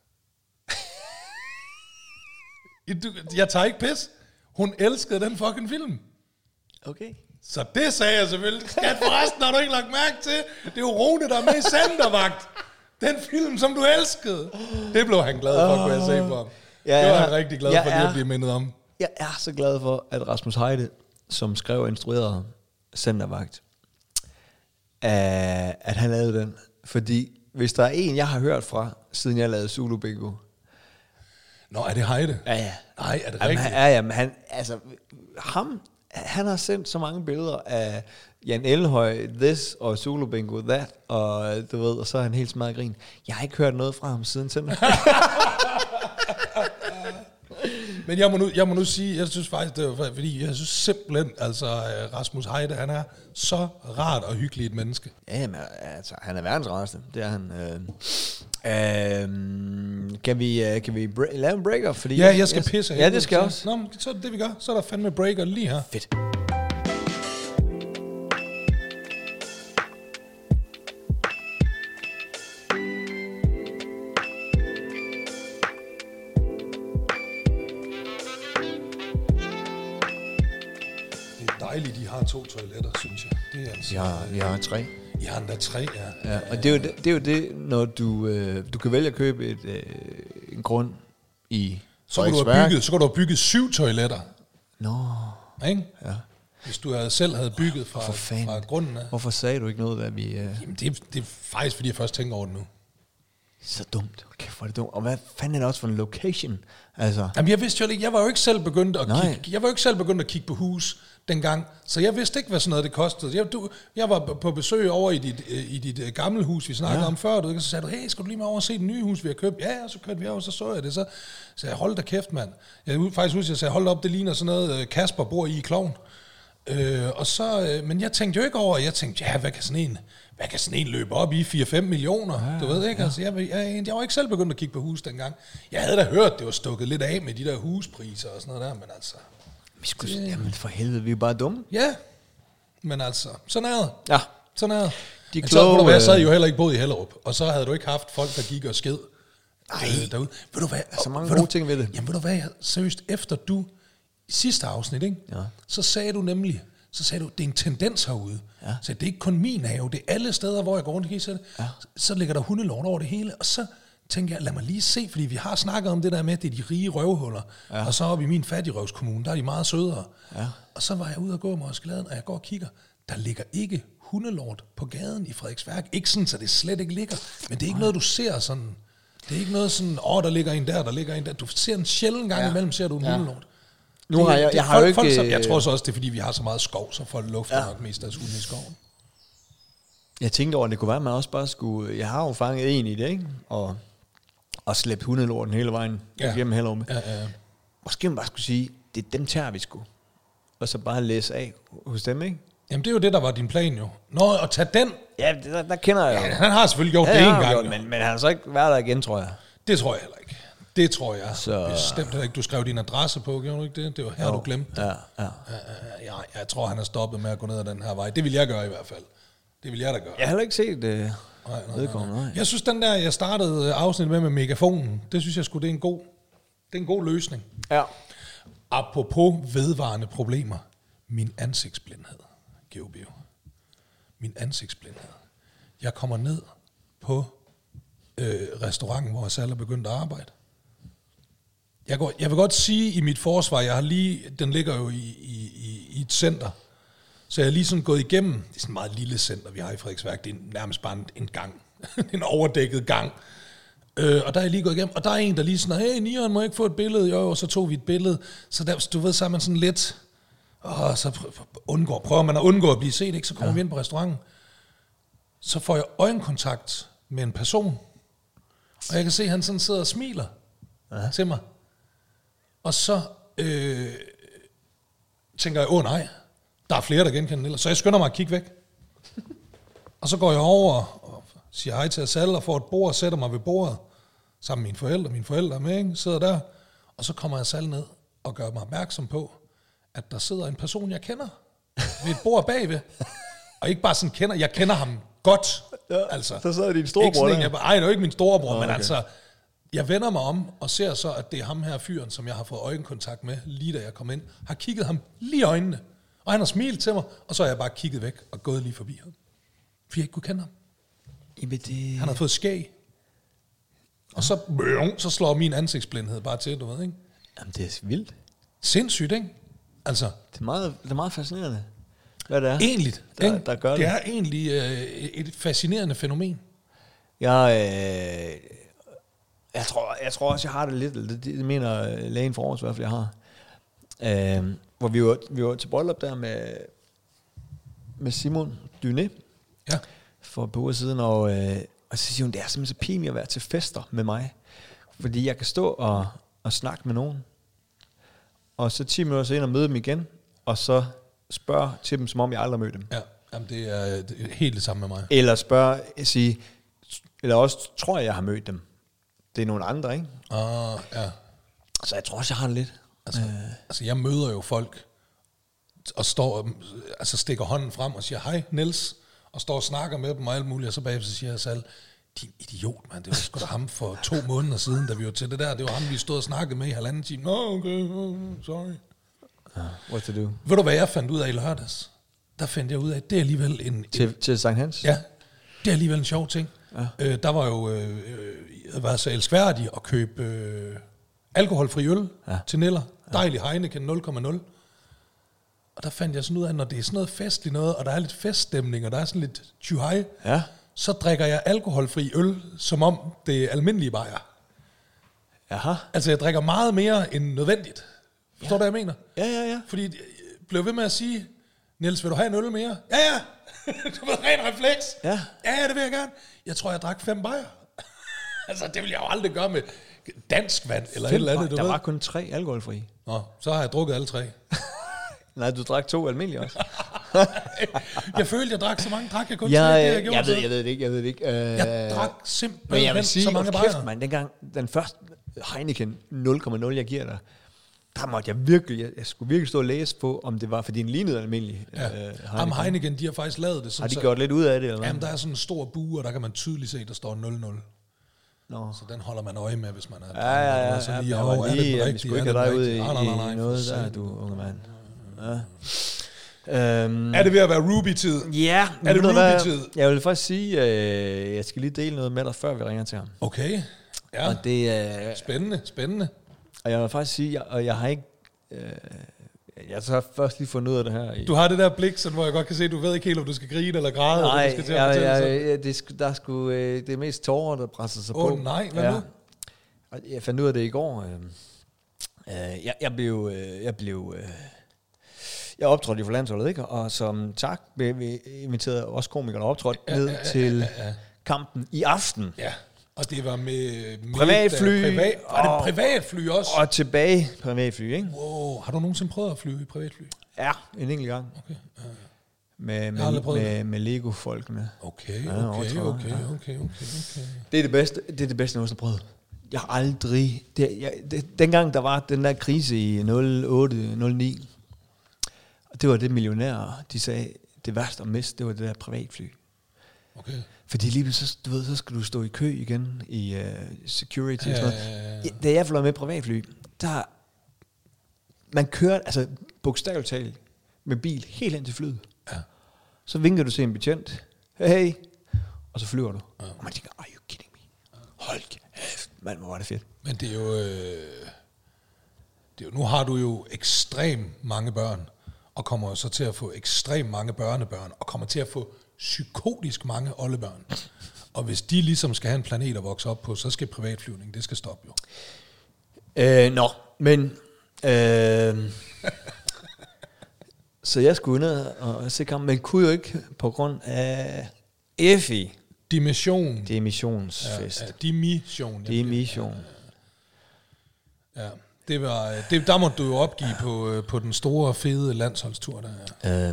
Jeg tager ikke pis. Hun elskede den fucking film. Okay. Så det sagde jeg selvfølgelig. Skat, forresten har du ikke lagt mærke til. Det er jo Rune, der er med i Centervagt. Den film, som du elskede. Det blev han glad for, kunne jeg se på ham. Ja, det var han rigtig glad for, at blive mindet om. Jeg er så glad for, at Rasmus Heide, som skrev og instruerede Centervagt, at han lavede den. Fordi hvis der er en, jeg har hørt fra, siden jeg lavede Zulu Bingo. Nå, er det Heide? Ja. Nej, er det rigtigt? Han har sendt så mange billeder af Jan Elhøj, This og Zulu Bingo That, og du ved, og så er han helt smadret grin. Jeg har ikke hørt noget fra ham siden til. Men jeg må nu sige, jeg synes faktisk, det var fordi, jeg synes simpelthen, altså Rasmus Heide, han er så rart og hyggelig et menneske. Ja, men altså, han er verdens rareste. Det er han. Kan vi lave en breaker? Fordi Ja, jeg skal pisse. Ja, det skal jeg også. Nå, men så er det det, vi gør. Så er der fandme breaker lige her. Fedt. Det er dejligt, de har 2 toiletter, synes jeg. Det er altså... Vi har 3. I har endda 3, ja. Ja, og det er jo det, når du kan vælge at købe en grund i Så kan du have bygget 7 toiletter. Nå. Ikke? Ja. Hvis du selv havde bygget fra grunden af. Hvorfor sagde du ikke noget, hvad vi... Jamen, det er faktisk, fordi jeg først tænker over det nu. Så dumt. Okay, hvor er det dumt. Og hvad fanden er det også for en location? Altså. Jamen, jeg vidste jo ikke, jeg var jo ikke selv begyndt at kigge på hus dengang, så jeg vidste ikke, hvad sådan noget det kostede. Jeg var på besøg over i dit gamle hus, vi snakkede om før, og så sagde du, hey, skal du lige med over og se det nye hus, vi har købt? Ja, og så kørte vi over, og så jeg det. Så sagde jeg, hold da kæft, mand. Jeg faktisk husker, jeg sagde, hold da op, det ligner sådan noget, Kasper bor i Klovn. Men jeg tænkte jo ikke over, jeg tænkte, ja, hvad kan sådan en løbe op i? 4-5 millioner, ja, du ved ikke? Ja. Altså, jeg var ikke selv begyndt at kigge på hus dengang. Jeg havde da hørt, det var stukket lidt af med de der huspriser og sådan noget der, men altså... Jamen for helvede, vi er bare dumme. Ja, men altså, sådan er det. Ja. Sådan er det. De men kloge, så havde I jo heller ikke boet i Hellerup, og så havde du ikke haft folk, der gik og sked derude. Ved du hvad? Så mange gode ting ved det. Jamen ved du hvad, seriøst, efter du i sidste afsnit, ikke? Ja. Så sagde du, det er en tendens herude. Ja. Så det er ikke kun min have, det er alle steder, hvor jeg går rundt. Så ligger der hundelort over det hele, og så tænker jeg, lad mig lige se, fordi vi har snakket om det der med, det er de rige røvhuller, og så oppe i min fattigrøvskommune, der er de meget sødere. Ja. Og så var jeg ude og gå med Oskelladen, og jeg går og kigger, der ligger ikke hundelort på gaden i Frederiksværk. Ikke sådan, så det slet ikke ligger, men det er ikke noget, du ser sådan. Det er ikke noget sådan, der ligger en der. Du ser en sjælden gang imellem, ser du en hundelort. Nu har jeg har jo ikke... Jeg tror så også, det er fordi, vi har så meget skov, så folk lufter nok mest deres hunde i skoven. Jeg tænkte over, at det kunne være, at man også bare skulle... Jeg har jo fanget en i det, ikke? Og slæbt hundelorten hele vejen igennem Hellerup. Ja. Måske man bare skulle sige, dem tager vi sgu. Og så bare læse af hos dem, ikke? Jamen, det er jo det, der var din plan jo. Nå, at tage den... Ja, der kender jeg jo. Ja, han har selvfølgelig gjort det en gang. Men han har så ikke været der igen, tror jeg. Det tror jeg heller ikke. Det tror jeg bestemt ikke. Du skrev din adresse på, gjorde du ikke det? Det var her, du glemte. Ja. Jeg tror, han er stoppet med at gå ned ad den her vej. Det vil jeg gøre i hvert fald. Det vil jeg da gøre. Jeg har heller ikke set det. Nej. Jeg synes, den der, jeg startede afsnit med megafonen, det synes jeg sgu, det er en god løsning. Ja. Apropos vedvarende problemer. Min ansigtsblindhed, Geobio. Min ansigtsblindhed. Jeg kommer ned på restauranten, hvor jeg selv er begyndt at arbejde. Jeg vil godt sige i mit forsvar, den ligger jo i et center, så jeg har lige sådan gået igennem, det er sådan et meget lille center, vi har i Frederiksværk, det er nærmest bare en gang, en overdækket gang, og der er jeg lige gået igennem, og der er en, der lige sådan, hey, Nieren, må jeg ikke få et billede? Jo, og så tog vi et billede, så der, du ved, så er man sådan lidt, så prøver man at undgå at blive set, ikke? Så kommer vi ind på restauranten, så får jeg øjenkontakt med en person, og jeg kan se, at han sådan sidder og smiler til mig. Og så tænker jeg, nej, der er flere, der genkender det. Så jeg skynder mig at kigge væk. Og så går jeg over og siger hej til Asal og får et bord og sætter mig ved bordet sammen med mine forældre er med, ikke? Sidder der. Og så kommer Asal ned og gør mig opmærksom på, at der sidder en person, jeg kender ved et bord bagved. Og ikke bare sådan kender, jeg kender ham godt. Ja, altså, så sidder din storebror der. Nej, det er jo ikke min storebror, men altså, jeg vender mig om og ser så, at det er ham her fyren, som jeg har fået øjenkontakt med, lige da jeg kom ind, har kigget ham lige i øjnene, og han har smilet til mig, og så har jeg bare kigget væk og gået lige forbi ham. For jeg ikke kunne kende ham. Han har fået skæg. Og så slår min ansigtsblindhed bare til, du ved, ikke? Jamen, det er vildt. Sindssygt, ikke? Altså. Det er meget fascinerende, hvad det er. Egentlig, der gør det. Det er egentlig et fascinerende fænomen. Jeg tror også, jeg har det lidt, det mener lægen for os, i hvert fald, jeg har. Hvor vi var til bryllup der med Simon Dyné for et par uger siden, og så siger hun, det er simpelthen så pinligt at være til fester med mig, fordi jeg kan stå og snakke med nogen, og så 10 minutter senere møde dem igen, og så spørge til dem, som om jeg aldrig mødte dem. Ja, jamen det er helt det samme med mig. Eller sige, Eller også tror jeg har mødt dem. Det er nogle andre, ikke? Ja. Så jeg tror også, jeg har det lidt. Altså, jeg møder jo folk, og står, altså stikker hånden frem og siger, hej Niels, og står og snakker med dem og alt muligt, og så bagefter siger jeg selv, din idiot, mand, det var sgu da ham for 2 måneder siden, da vi var til det der, det var ham, vi stod og snakkede med i 1,5 time. Nå, okay, sorry. What to do? Ved du, hvad jeg fandt ud af i lørdags? Der fandt jeg ud af, at det er alligevel en... Til Sankt Hans? Ja, det er alligevel en sjov ting. Ja. Der var jo været så elskværdig at købe alkoholfri øl til Niller. Dejlig Heineken 0,0. Og der fandt jeg sådan ud af, at når det er sådan noget festligt noget, og der er lidt feststemning, og der er sådan lidt tjuhej, så drikker jeg alkoholfri øl, som om det er almindelige bajer. Jaha. Altså, jeg drikker meget mere end nødvendigt. Forstår du, hvad jeg mener? Ja. Fordi jeg blev ved med at sige, Niels, vil du have en øl mere? Ja. Du ved, ren refleks. Ja, det vil jeg gerne. Jeg tror, jeg drak 5 bajer. Altså, det vil jeg jo aldrig gøre med dansk vand, eller 5 et eller andet, du der ved. var kun 3 alkoholfri. Nå, så har jeg drukket alle 3. Nej, du drak 2 almindelige også. Jeg følte, jeg drak så mange. Drak jeg kun 3, jeg ved det ikke. Jeg drak simpelthen så mange bajer. Kæft, man, dengang den første Heineken 0,0, jeg giver dig, der måtte jeg virkelig, jeg skulle virkelig stå og læse på, om det var, fordi den lignede almindelig Heineken. Heineken, de har faktisk lavet det. Har de gjort lidt ud af det, eller hvad? Jamen, der er sådan en stor bue, og der kan man tydeligt se, der står 0-0. No. Så den holder man øje med, hvis man er... Ja. Så lige, vi skulle ikke have dig ud i noget der, du unge mand. Ja. Er det ved at være Ruby-tid? Ja. Er det Ruby-tid? Jeg vil faktisk sige, jeg skal lige dele noget med dig, før vi ringer til ham. Okay. Ja. Og det er... Spændende. Og jeg vil faktisk sige, og jeg har ikke... jeg har først lige fundet ud af det her. Du har det der blik, sådan, hvor jeg godt kan se, at du ved ikke helt, om du skal grine eller græde. Nej, eller du skal til at det er mest tårer, der presser sig på. Nej, hvad nu? Og jeg fandt ud af det i går. Jeg optrådte for landsholdet, ikke? Og som tak blev vi inviteret også komikerne optrådt ned til kampen i aften. Ja, og det var med privatfly. Var det privatfly også? Og tilbage privatfly, ikke? Wow, har du nogensinde prøvet at flyve i privatfly? Ja, en enkelt gang. Okay. Med Lego-folkene. Okay. Det er det bedste, jeg nogensinde har prøvet. Jeg har aldrig... dengang der var den der krise i 08-09, og det var det millionærer, de sagde, det værste at miste, det var det der privatfly. Okay. Fordi lige så skal du stå i kø igen i security og sådan noget. Da jeg fløj med privatfly, der... Man kører, altså bogstaveligt talt, med bil helt hen til flyet. Ja. Så vinker du til en betjent. Hey. Og så flyver du. Ja. Og man tænker, are you kidding me? Hold kæft, mand, hvor var det fedt. Men det er jo... nu har du jo ekstremt mange børn, og kommer så til at få ekstremt mange børnebørn, og kommer til at få psykotisk mange oldebørn. Og hvis de ligesom skal have en planet at vokse op på, så skal privatflyvning, det skal stoppe jo. Men... så jeg skulle ned og se kampen, men kunne jo ikke på grund af EFI. Dimissionsfest. Dimission. Ja, der måtte du jo opgive på den store, fede landsholdstur der.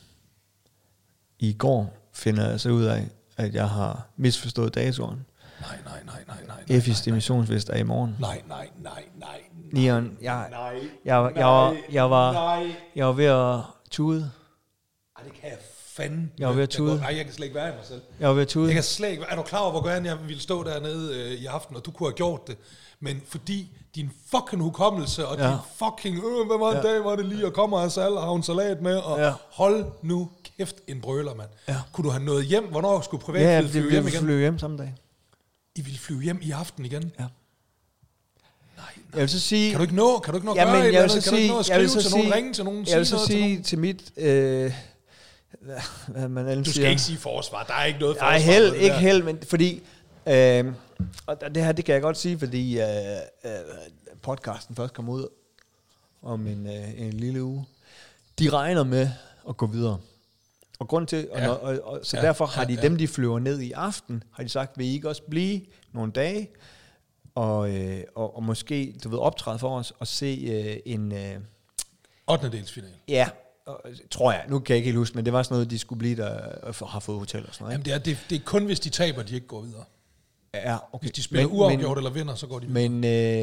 I går finder jeg så ud af, at jeg har misforstået datoren. Nej. EFI's dimissionsfest er i morgen. Nej. Nieren, jeg var ved at tude. Ej, det kan jeg fandme. Jeg var ved at tude. Nej, jeg kan slet ikke være i mig selv. Jeg var ved at tude. Jeg kan slet ikke. Er du klar over, hvor gerne jeg ville stå dernede i aften, og du kunne have gjort det? Men fordi din fucking hukommelse, og din fucking, hvad var en dag, var det lige, og kommer altså alle og har en salat med, og hold nu kæft en brøler, mand. Ja. Kunne du have nået hjem? Hvornår skulle privatflyet flyve hjem igen? Ja, flyve hjem samme dag. I ville flyve hjem i aften igen? Ja. Nej. Jeg vil så sige... Kan du ikke nå at gøre et eller andet? Kan du ikke nå at skrive til nogen, ringe til nogen? Jeg vil så sige til mit... du skal ikke sige forsvar. Der er ikke noget forsvar. Nej, ikke held, men fordi... og det her, det kan jeg godt sige, fordi podcasten først kommer ud om en lille uge. De regner med at gå videre. Og grund til, så derfor har de dem, de flyver ned i aften, har de sagt, vil I ikke også blive nogle dage, og måske, du ved, optræde for os, og se en... 8. delsfinal. Ja, tror jeg. Nu kan jeg ikke helt huske, men det var sådan noget, de skulle blive, der har fået hotel og sådan noget. Jamen det er kun, hvis de taber, de ikke går videre. Ja, okay. Hvis de spiller uafgjort eller vinder, så går de. Men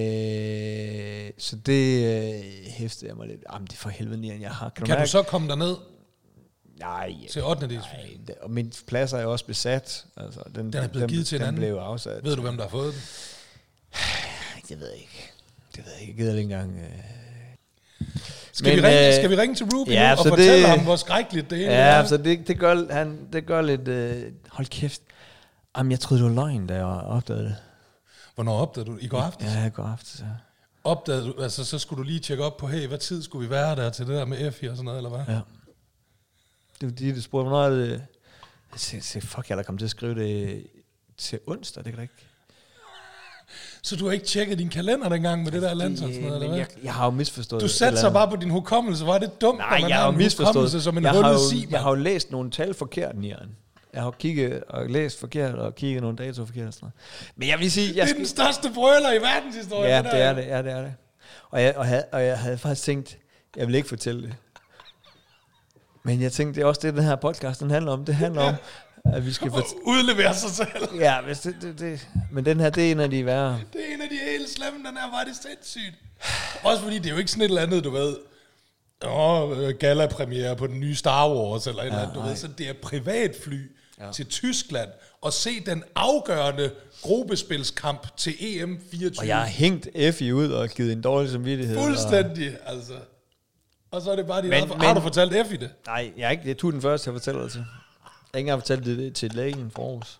så det hæftede jeg mig lidt. Jamen, det er for helvede Nieren, jeg har. Kan du så komme derned Nej. til 8. Nej, og min plads er jo også besat. Altså, den er blevet givet til en anden. Den blev afsat. Ved du, hvem der har fået den? Det ved jeg ikke. Jeg gider ikke engang... Skal vi ringe til Ruby nu og fortælle ham, hvor skrækkeligt det hele er? Ja, så det gør lidt... hold kæft. Jamen, jeg troede, det var løgn, da jeg opdagede det. Hvornår opdagede du? I går aftes? Ja, i går aftes, ja. Opdagede du, altså så skulle du lige tjekke op på, hey, hvad tid skulle vi være der til det der med F4 og sådan noget, eller hvad? Ja. Det var de spurgte, hvornår er det... Jeg sagde, fuck, jeg er da kommet til at skrive det til onsdag, det kan da ikke... Så du har ikke tjekket din kalender dengang med det der landshold? Eller hvad? Jeg har jo misforstået. Du satte sig bare på din hukommelse. Var det dumt, Nej, når man jeg har en hukommelse som en hullet sig? Jeg har jo læst nogle tal forkert, Nieren. Jeg har kigget og læst forkert og kigget nogle datoer forkert og sådan noget. Men jeg vil sige... Det er den største brøler i verdenshistorien. Ja, det er det. Ja, det er det. Og jeg havde faktisk tænkt, jeg vil ikke fortælle det. Men jeg tænkte, det er også det, den her podcast den handler om. Det handler om, at vi skal udlevere sig selv. Ja, hvis det. Men den her, det er en af de værre. Det er en af de helt slemme, den her var det sindssygt. Også fordi det er jo ikke sådan et eller andet, du ved, gala-premiere på den nye Star Wars, eller et eller andet, du ved, så det er privatfly til Tyskland, og se den afgørende gruppespilskamp til EM24. Og jeg har hængt Effie ud og givet en dårlig samvittighed. Fuldstændig, altså. Og så er det bare har du fortalt Effie det? Nej, jeg er ikke. Det er den første, jeg fortæller det til. Jeg har ikke engang fortalt det til lægen for Aarhus.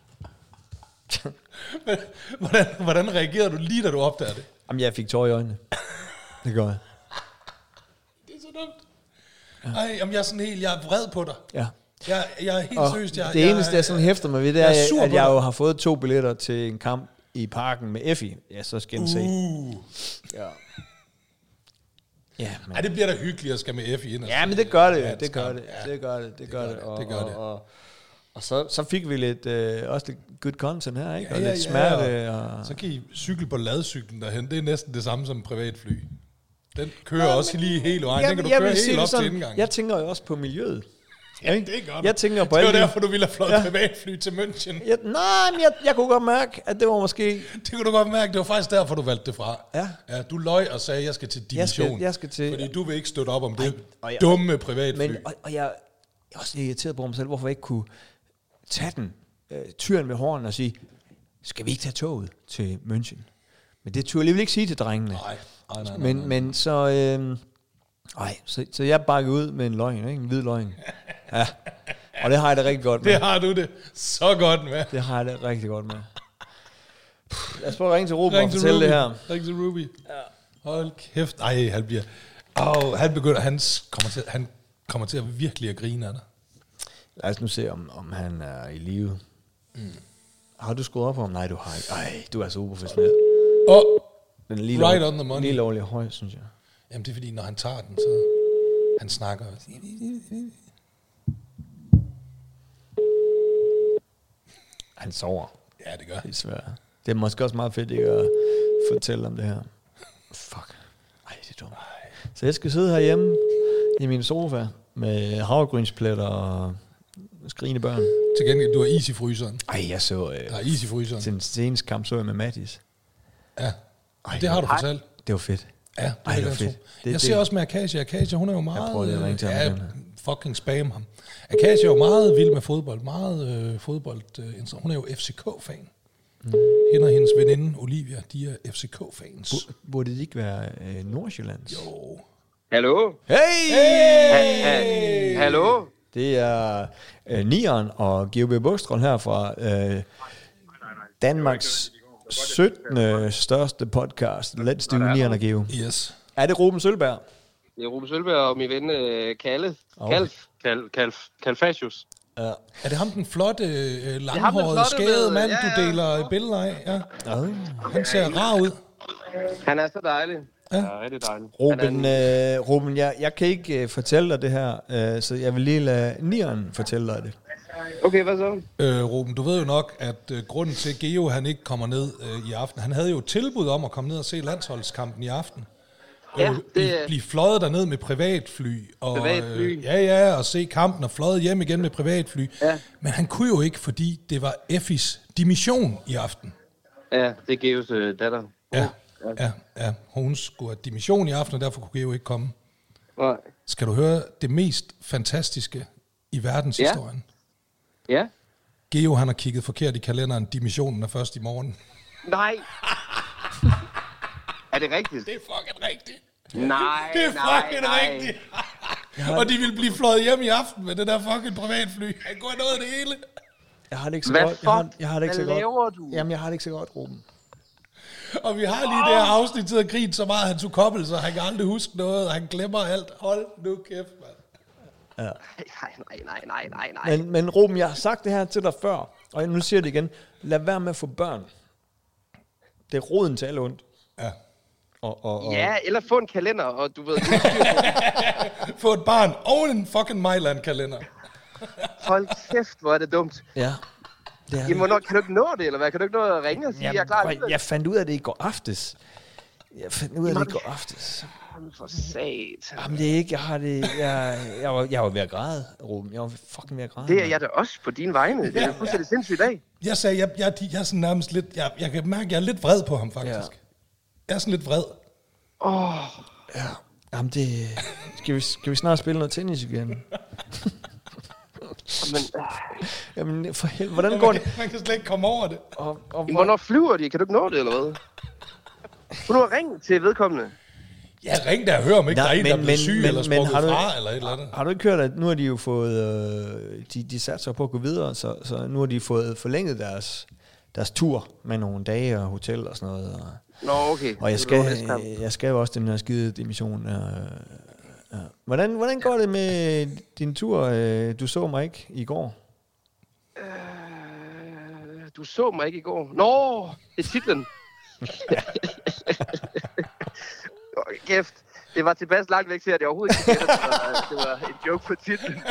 hvordan reagerede du lige, da du opdagede det? Jamen, jeg fik tår i øjnene. Det gør jeg. Det er så dumt. Ej, jamen, jeg er sådan helt, jeg er vred på dig. Ja. Jeg er helt seriøst. Det eneste, jeg sådan hæfter mig ved, det er, at jeg jo har fået 2 billetter til en kamp i parken med Effie. Ja, så skal den se. Ja. Ja, men. Ej, det bliver da hyggeligt at skal med Effie ind. Ja, men det gør det. Det gør det. Og så fik vi lidt, også lidt good content her, ikke? Og lidt smerte. Og så kan I cykle på ladcyklen derhen. Det er næsten det samme som en privatfly. Den kører også lige helt vejen. Den kan du køre helt op til indgangen. Jeg tænker jo også på miljøet. Ja, det er godt. Jeg tænker på det var derfor, du ville have fløjet privatfly til München. Jeg kunne godt mærke, at det var måske... Det kunne du godt mærke. Det var faktisk derfor, du valgte det fra. Ja. Du løj og sagde, at jeg skal til division. Jeg skal til... Fordi du vil ikke støtte op om det dumme privatfly. Men, og jeg er også irriteret på mig selv, hvorfor jeg ikke kunne tage den tyren ved hånden og sige, skal vi ikke tage toget til München? Men det turde jeg alligevel ikke sige til drengene. Nej. Men så... så jeg bakkede ud med en løgn, ikke? En hvid løgn. Ja. Og det har jeg det rigtig godt med. Det har du det så godt med. Det har jeg det rigtig godt med. Lad os prøve at ringe til Ruby og fortælle det her. Ring til Ruby. Ja. Hold kæft. Ej, han bliver... Han kommer til at virkelig at grine af dig. Lad os nu se, om han er i live. Har du skruet op på ham? Nej, du har ikke. Ej, du er så uprofessionel. Den er lige right on the money. Lige lovlig høj, synes jeg. Jamen, det er fordi, når han tager den, så... Han snakker. Han sover. Ja, det gør. Det er svært. Det er måske også meget fedt, ikke at fortælle om det her. Fuck. Ej, det er dumt. Så jeg skal sidde herhjemme i min sofa med havregrynspletter og skrigende børn. Til gengæld, du har is i fryseren. Ej, jeg så... der er is i fryseren. Til den seneste kamp så jeg med Mattis. Ja. Ej, det har du fortalt. Det var fedt. Ja, det var fedt. Jeg ser også med Akasia. Akasia, hun er jo meget... Jeg prøver at ringe til ham. Fucking spam ham. Akasia er jo meget vild med fodbold. Meget fodbold. Hun er jo FCK-fan. Hende og hendes veninde Olivia, de er FCK-fans. Burde det ikke være Nordsjællands? Jo. Hallo? Hey! Hallo? Det er Nieren og GOB Bukstrøm her fra Danmarks 17. største podcast, Let's Do Nieren og Geo. Yes. Er det Ruben Sølberg? Det er Ruben Sølberg og min ven Kalle. Kalfasius. Er det ham, den flotte, langhårede, skæde mand, du deler billeder af? Ja. Han ser rar ud. Han er så dejlig. Ja, det er dejligt. Ruben, jeg kan ikke fortælle dig det her, så jeg vil lige lade Nieren fortælle dig det. Okay, hvad så? Ruben, du ved jo nok, at grunden til, at Geo han ikke kommer ned i aften, han havde jo tilbud om at komme ned og se landsholdskampen i aften. Ja, det Blive fløjet derned med privatfly. Og, Privatfly. Ja, og se kampen og fløjet hjem igen med privatfly. Ja. Men han kunne jo ikke, fordi det var Effis dimission i aften. Ja, det er Geos datter. Ja. Hun skulle have dimission i aften, og derfor kunne Geo ikke komme. Nej. Skal du høre det mest fantastiske i verdenshistorien? Ja. Geo, han har kigget forkert i kalenderen. Dimissionen er først i morgen. Nej. Er det rigtigt? Det er fucking rigtigt. Nej, Det er fucking rigtigt. Og de vil blive fløjet hjem i aften med det der fucking privatfly. Han går noget af det hele. Jeg har det ikke så Hvad godt. fuck? Jeg har det ikke så Hvad godt. laver du? Jamen, jeg har det ikke så godt, Ruben. Og vi har lige det her afsnit til at grine så meget, hans hukommelse, han kan aldrig huske noget, og han glemmer alt. Hold nu kæft, mand. Nej. Men Ruben, jeg har sagt det her til dig før, og nu siger jeg det igen. Lad være med at få børn. Det er roden til alle ondt. Ja. Og Ja, eller få en kalender, og du ved... Få et barn og en fucking Mailand-kalender. Hold kæft, hvor er det dumt. Ja. Det er Jamen, hvornår kan du ikke nå det, eller hvad? Kan du ikke nå at ringe og sige, jeg er klar? jeg fandt ud af det i går aftes. For sat. Jamen, det er ikke, jeg var ved at græde, Ruben. Jeg var fucking ved at græde. Det er jeg da også på dine vegne. Det er fuldstændig sindssygt dag. Jeg sagde, jeg er sådan nærmest lidt, jeg kan mærke, at jeg er lidt vred på ham, faktisk. Ja. Jeg er sådan lidt vred. Ja. Jamen, det... Skal vi snart spille noget tennis igen? Men, Jamen, for helvede, hvordan går det? Man kan slet ikke komme over det. jamen, hvornår flyver de? Kan du ikke nå det, eller hvad? Prøv nu at ringe til vedkommende. Ja, ring der og hør, om ikke Nej, der er en, der er men- blevet syg, men- eller men sprukket har du- fra, eller et eller andet. Har du ikke hørt, at nu har de jo fået... De satser på at gå videre, så nu har de fået forlænget deres tur med nogle dage og hotel og sådan noget. Nå, okay. Og jeg skal jo også den her skide dimission. Ja. Hvordan går det med din tur? Du så mig ikke i går. Du så mig ikke i går. Nå, det er titlen. Kæft. Det var tilpas langt væk til, at jeg overhovedet ikke gætte, det var en joke på titlen.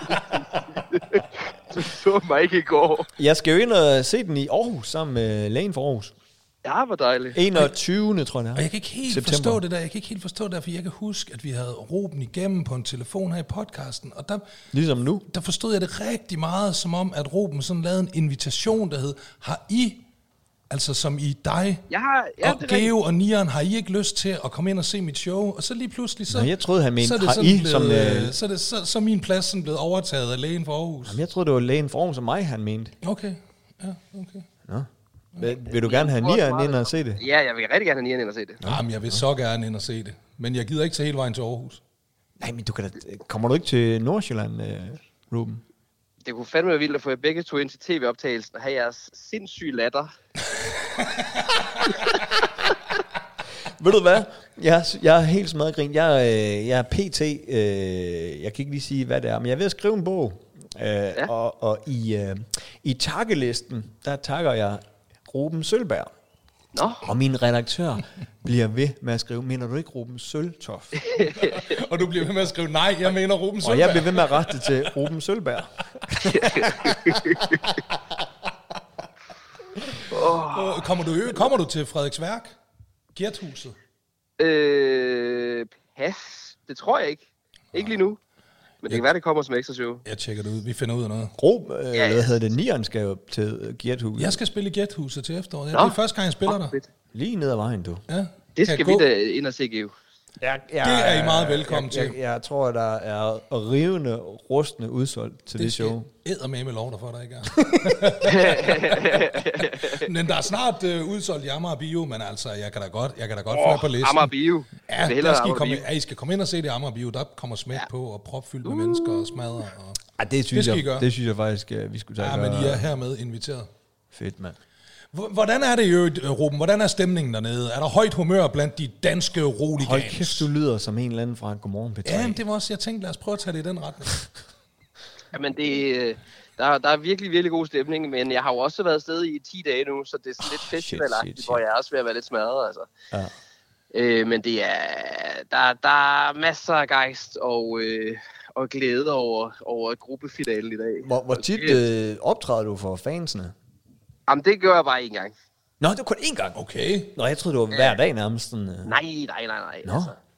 Du så mig ikke i går. Jeg skal jo ind og se den i Aarhus sammen med lægen for Aarhus. Ja, hvor dejligt. 21. tror jeg. Og jeg kan ikke helt forstå det der. Jeg kan ikke helt forstå det, for jeg kan huske, at vi havde Ruben igennem på en telefon her i podcasten, og Ligesom nu. der forstod jeg det rigtig meget, som om, at Ruben sådan lavede en invitation, der hed, har I, altså som i dig, Jeg har, ja, og Geo og Nian, har I ikke lyst til at komme ind og se mit show? Og så lige pludselig, så... Nå, jeg troede, han mente, så er det har sådan I blevet, som... så er min plads sådan blevet overtaget af lægen for Aarhus. Jamen, jeg troede, det var lægen for Aarhus og mig, han mente. Okay, ja, okay. Nå. Vil du gerne have Nian ind og se det? Ja, jeg vil rigtig gerne have Nian ind og se det. Jamen, jeg vil så gerne ind og se det. Men jeg gider ikke tage hele vejen til Aarhus. Nej, men kommer du ikke til Nordsjælland, Ruben? Det kunne fandme være vildt at få jer begge to ind til tv-optagelsen og have jeres sindssyge latter. Ved du hvad? Jeg er helt smadret grin. Jeg er PT. Jeg kan ikke lige sige, hvad det er, men jeg er ved at skrive en bog. Og i takkelisten, der takker jeg Ruben Sølberg. Nå. Og min redaktør bliver ved med at skrive, mener du ikke Ruben Søltoft? Og du bliver ved med at skrive, nej, jeg mener Ruben Og Sølberg. jeg bliver ved med at rette til Ruben Sølberg. Kommer du til Frederiksværk? Gerthuset? Pas. Det tror jeg ikke. Ikke lige nu. Men det kan være, det kommer som ekstra show. Jeg tjekker det ud. Vi finder ud af noget. Hvad hedder det? Nieren skal jo til Gerthuset. Jeg skal spille i Gerthuset til efteråret. Det er første gang, jeg spiller der. Fedt. Lige ned ad vejen, du. Ja. Det Kan skal jeg vi gå? da ind og se, Geo. Det er I meget velkommen til. Jeg tror, der er rivende, rustende udsolgt til det show. Eddermame lov der for dig, ikke er. Men der er snart udsolgt i Amager Bio, men altså, jeg kan da godt få jer på listen. Amager Bio. Ja, Det er der skal I, Amager komme, Bio. ja, I skal komme ind og se det i Amager Bio. Der kommer smæk på og propfyldt med mennesker og smadre. Og... Det synes skal I gøre. det synes jeg faktisk, vi skulle tage. Ja, men I er hermed inviteret. Fedt, mand. Hvordan er det jo, Ruben? Hvordan er stemningen dernede? Er der højt humør blandt de danske roligans? Hold kæft, du lyder som en eller anden fra Godmorgen P3. Ja, det var også, jeg tænkte, lad os prøve at tage det i den retning. Jamen, der er virkelig, virkelig god stemning, men jeg har jo også været afsted i 10 dage nu, så det er sådan lidt festivalagtigt, hvor jeg er også ved at være lidt smadret, altså. Ja. Men det er, der er masser af gejst og glæde over gruppefinalen i dag. Hvor tit optræder du for fansene? Jamen, det gør jeg bare én gang. Nå, det var kun én gang. Okay. Nå, jeg troede, det var hver dag nærmest. Sådan, Nej. Nå. Altså,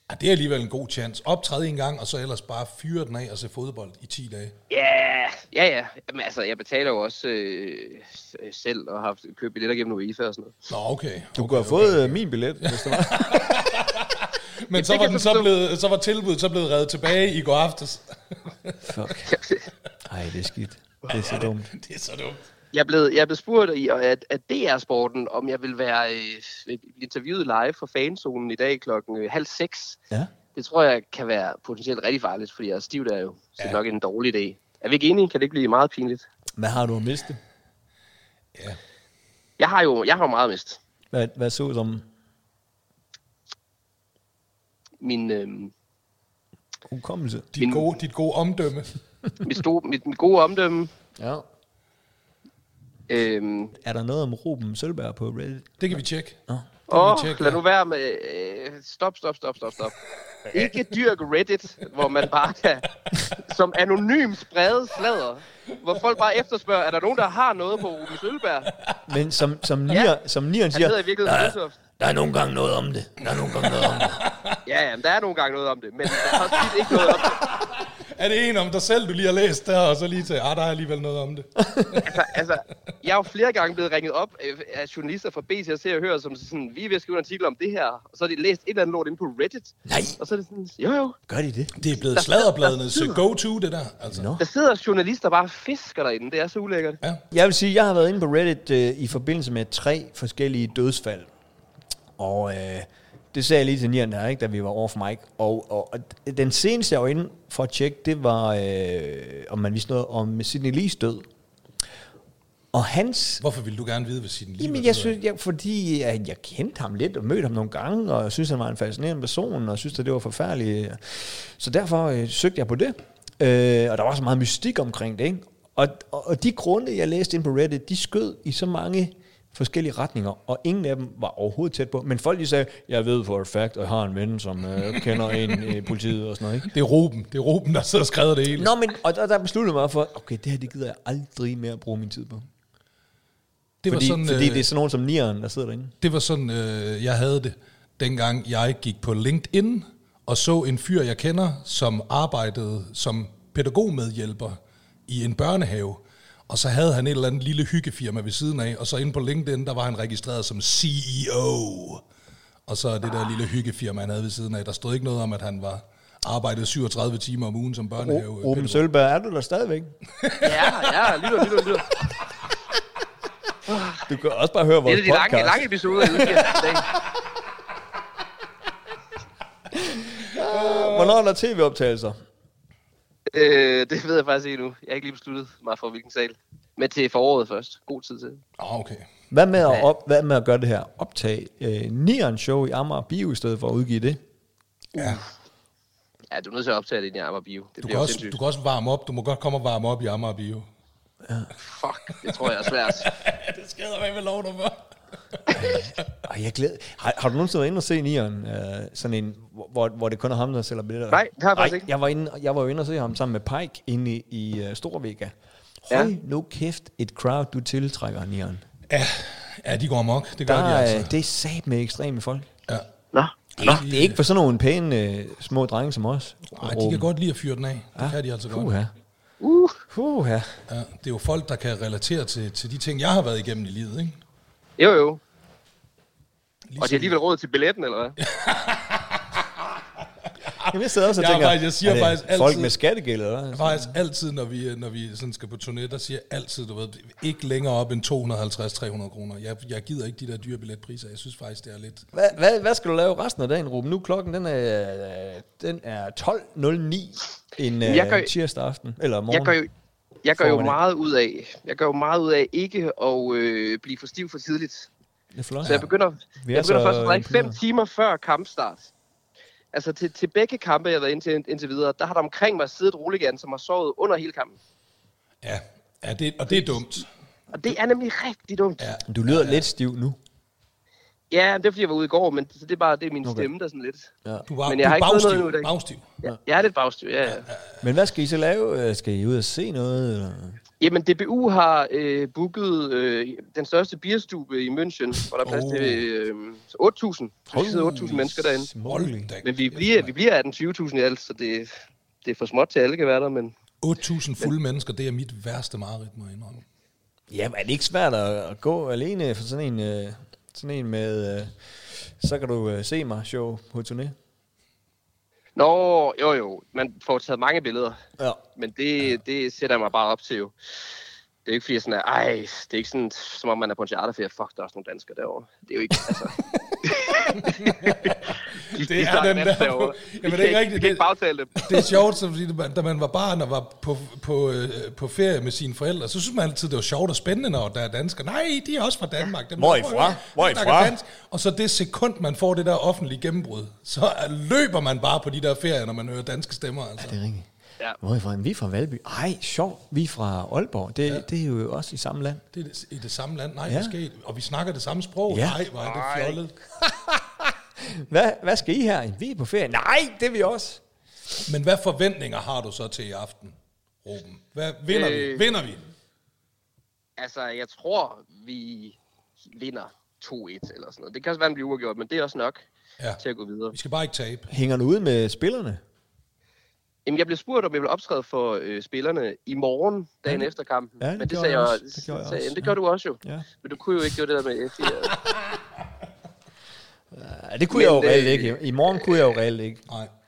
Ja, det er alligevel en god chance. Optræde en gang, og så ellers bare fyre den af og se fodbold i 10 dage. Ja. Jamen, altså, jeg betaler jo også selv og har købt billetter gennem UEFA og sådan noget. Nå, okay. Du kunne have fået min billet, hvis det var. Men så var tilbuddet så blevet revet tilbage i går aftes. Fuck. Ej, det er skidt. Det er så dumt. Det er så dumt. Jeg er blevet spurgt at DR-sporten, om jeg vil være interviewet live for fanzonen i dag 5:30. Ja. Det tror jeg kan være potentielt rigtig farligt, fordi jeg er stiv der jo. Så det er nok en dårlig idé. Er vi ikke enige? Kan det ikke blive meget pinligt? Hvad har du at miste? Ja. Jeg har jo meget mist. Hvad så som? Min hukommelse. Dit gode omdømme. mit gode omdømme. Ja. Er der noget om Ruben Sølberg på Reddit? Det kan vi tjekke. Lad nu være med... Stop. Ikke dyrk Reddit, hvor man bare kan som anonym sprede sladder. Hvor folk bare efterspørger, er der nogen, der har noget på Ruben Sølberg? Men som Nieren siger, der er nogle gange noget om det. Ja, der er nogle gange noget om det, men der er tit ikke noget om det. Er det en om dig selv, du lige har læst der, og så lige til, der er alligevel noget om det? altså, jeg er jo flere gange blevet ringet op af journalister fra BT og Se og Hør, som sådan, vi er ved at skrive en artikel om det her, og så har de læst et eller andet lort inde på Reddit. Nej. Og så er det sådan, jo. Gør de det? Det er blevet sladderbladenes go-to, det der. Altså. No. Der sidder journalister bare og fisker derinde, det er så ulækkert. Ja. Jeg vil sige, jeg har været inde på Reddit i forbindelse med 3 forskellige dødsfald. Og det sagde jeg lige til Nieren der, ikke, da vi var off mic. Og den seneste, jeg var inde for at tjekke, det var, om man vidste noget om Sidney Lees død. Og hans... Hvorfor ville du gerne vide, hvad Sidney Lee var? Jamen, jeg synes, fordi jeg kendte ham lidt og mødte ham nogle gange, og jeg synes, han var en fascinerende person, og synes, at det var forfærdeligt. Så derfor søgte jeg på det. Og der var så meget mystik omkring det, ikke? Og de grunde, jeg læste ind på Reddit, de skød i så mange forskellige retninger, og ingen af dem var overhovedet tæt på. Men folk de sagde, jeg ved for et fact, og jeg har en ven, som kender en i politiet og sådan noget. Ikke? Det er Ruben, der sidder og skrevet det hele. Nå, men og der besluttede mig for, okay, det her, det gider jeg aldrig mere at bruge min tid på. Fordi det er sådan nogen som Nieren, der sidder derinde. Det var sådan, jeg havde det, dengang jeg gik på LinkedIn, og så en fyr, jeg kender, som arbejdede som pædagogmedhjælper i en børnehave. Og så havde han et eller andet lille hyggefirma ved siden af, og så inde på LinkedIn, der var han registreret som CEO. Og så det der lille hyggefirma, han havde ved siden af, der stod ikke noget om, at han var arbejdet 37 timer om ugen som børnehave. Ruben Sølberg, er du der stadigvæk? Ja, lytter. Du kan også bare høre vores podcast. Det er de lange episoder, jeg udgiver i dag. Hvornår er der tv-optagelser? Det ved jeg faktisk ikke nu. Jeg har ikke lige besluttet mig for, hvilken sal. Men til foråret først. God tid til. Okay. Hvad med at gøre det her? Optage Nieren show i Amager Bio, i stedet for at udgive det? Ja. Ja, du er nødt til at optage det i Amager Bio. Du kan også varme op. Du må godt komme og varme op i Amager Bio. Ja. Fuck, det tror jeg er svært. Det skader mig med lov dig for. Jeg glæder. Har du nogensinde været inde og se Nieren? Sådan en, hvor det kun er ham, der sælger billetter? Nej, det har jeg faktisk ikke. Jeg var jo inde og se ham sammen med Pike inde i Storvega. Hold nu kæft, et crowd, du tiltrækker, Nieren. Ja, de går amok. Det gør de altså. Det er sat med ekstreme folk. Ja. Nå. Det er ikke for sådan nogle pæne små drenge som os. Nej, de kan godt lide at fyre den af. Det kan de altså godt. Ja. Ja, det er jo folk, der kan relatere til de ting, jeg har været igennem i livet, ikke? Jo. Ligesom. Og de har alligevel råd til billetten, eller hvad? Jeg sidder også og tænker, jeg siger faktisk altid, folk med skattegæld, eller hvad? Faktisk altid, når vi sådan skal på turné, der siger jeg altid, du ved, ikke længere op end 250-300 kroner. Jeg gider ikke de der dyre billetpriser. Jeg synes faktisk, det er lidt... Hvad skal du lave resten af dagen, Ruben? Nu klokken, den er 12.09 en tirsdag aften, eller morgen. Jeg gør jo meget ud af ikke at blive for stiv for tidligt. Så jeg begynder først at drikke 5 timer før kampstart. Altså til begge kampe, jeg har været indtil videre, der har der omkring mig siddet Roligan, som har sovet under hele kampen. Ja, og det er dumt. Og det er nemlig rigtig dumt. Ja. Du lyder lidt stiv nu. Ja, det er fordi, jeg var ude i går, men det er min stemme, der sådan lidt. Ja. Men jeg har ikke bagstiv, noget nu i dag. Bagstiv. Ja. Jeg er lidt bagstiv, ja. Men hvad skal I så lave? Skal I ud og se noget? Eller? Jamen, DBU har booket den største bierstube i München, hvor der er plads til 8.000. Så sidder 8.000 mennesker derinde. Men vi bliver 18-20.000 i alt, så det er for småt til, alle kan være der. Men 8.000 fulde mennesker, det er mit værste mareridt, må jeg indrømme. Ja, men er det ikke svært at gå alene for sådan en med, så kan du se mig show på turné? Nå, jo. Man får taget mange billeder. Ja. Men det sætter jeg mig bare op til jo. Det er ikke fordi, jeg sådan det er ikke sådan, som om man er på en charterferie. Fuck, der er også nogle danskere derovre. Det er jo ikke, altså... det er den der... Jamen, det er ikke rigtigt. Det er sjovt, som da man var barn og var på ferie med sine forældre, så synes man altid, det var sjovt og spændende, når der er danskere. Nej, de er også fra Danmark. Hvor er I fra? Og så det sekund, man får det der offentlige gennembrud, så løber man bare på de der ferier, når man hører danske stemmer. Altså. Ja, det er rigtigt. Ja. Hvor er I fra? Vi er fra Valby. Ej, sjovt. Vi er fra Aalborg. Det er jo også i samme land. Det er i det samme land. Nej, måske. Og vi snakker det samme sprog. Ja. Nej, hvor er det fjollet. Hvad skal I her? Vi er på ferie. Nej, det er vi også. Men hvad forventninger har du så til i aften, Ruben? Hvad vinder vi? Altså, jeg tror, vi vinder 2-1 eller sådan noget. Det kan også være, den bliver uafgjort, men det er også nok til at gå videre. Vi skal bare ikke tabe. Hænger du ude med spillerne? Jamen, jeg blev spurgt, om jeg ville optræde for spillerne i morgen, dagen efter kampen. Ja, men det sagde jeg også. Det gør du også jo. Ja. Men du kunne jo ikke gøre det der med F4. Ja, det kunne jeg jo reelt ikke. I morgen kunne jeg jo reelt ikke.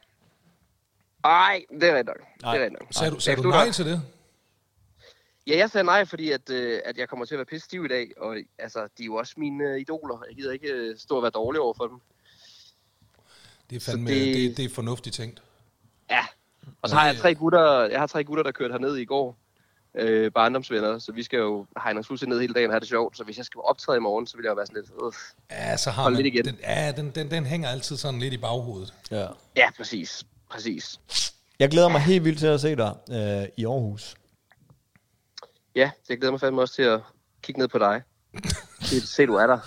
Nej, det er rigtigt nok. Sagde du nej til det? Ja, jeg sagde nej, fordi at jeg kommer til at være pisse stiv i dag. Og altså, de er jo også mine idoler. Jeg gider ikke stå og være dårlig over for dem. Det er fandme, det er fornuftigt tænkt. Ja. Og så har jeg 3 gutter, der kørte herned i går. Barndomsvenner, så vi skal jo hegne os fuldstændig ned hele dagen og have det sjovt. Så hvis jeg skal optræde i morgen, så vil jeg jo være sådan lidt... Ja, så har man... Lidt igen. Den hænger altid sådan lidt i baghovedet. Ja, præcis. Jeg glæder mig helt vildt til at se dig i Aarhus. Ja, jeg glæder mig fandme også til at kigge ned på dig. Se, du er der.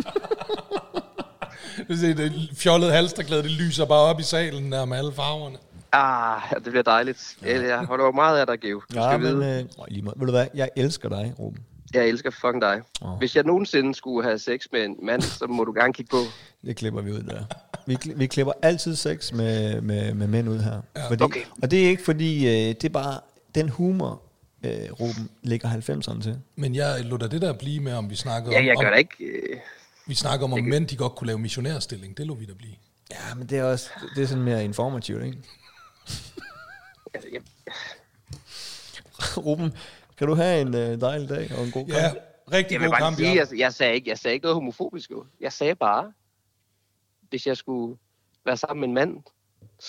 Du ser, det fjollede halsterklæde, det lyser bare op i salen der med alle farverne. Det bliver dejligt. Jeg holder jo meget af dig, Geo. Ja, men ved du hvad? Jeg elsker dig, Ruben. Jeg elsker fucking dig. Hvis jeg nogensinde skulle have sex med en mand, så må du gerne kigge på. Det klipper vi ud der. Vi klipper altid sex med mænd ud her. Ja. Fordi, okay. Og det er ikke fordi, det er bare den humor, Ruben ligger 90'erne til. Men jeg lod da det der blive med, om vi snakker om... Ja, jeg gør da ikke... Vi snakker om mænd, de godt kunne lave missionærstilling. Det lod vi da blive. Ja, men det er sådan mere informativt, ikke? Ruben, kan du have en dejlig dag og en god kamp? Ja, rigtig god kamp. Jeg sagde ikke noget homofobisk. Jo. Jeg sagde bare, hvis jeg skulle være sammen med en mand, så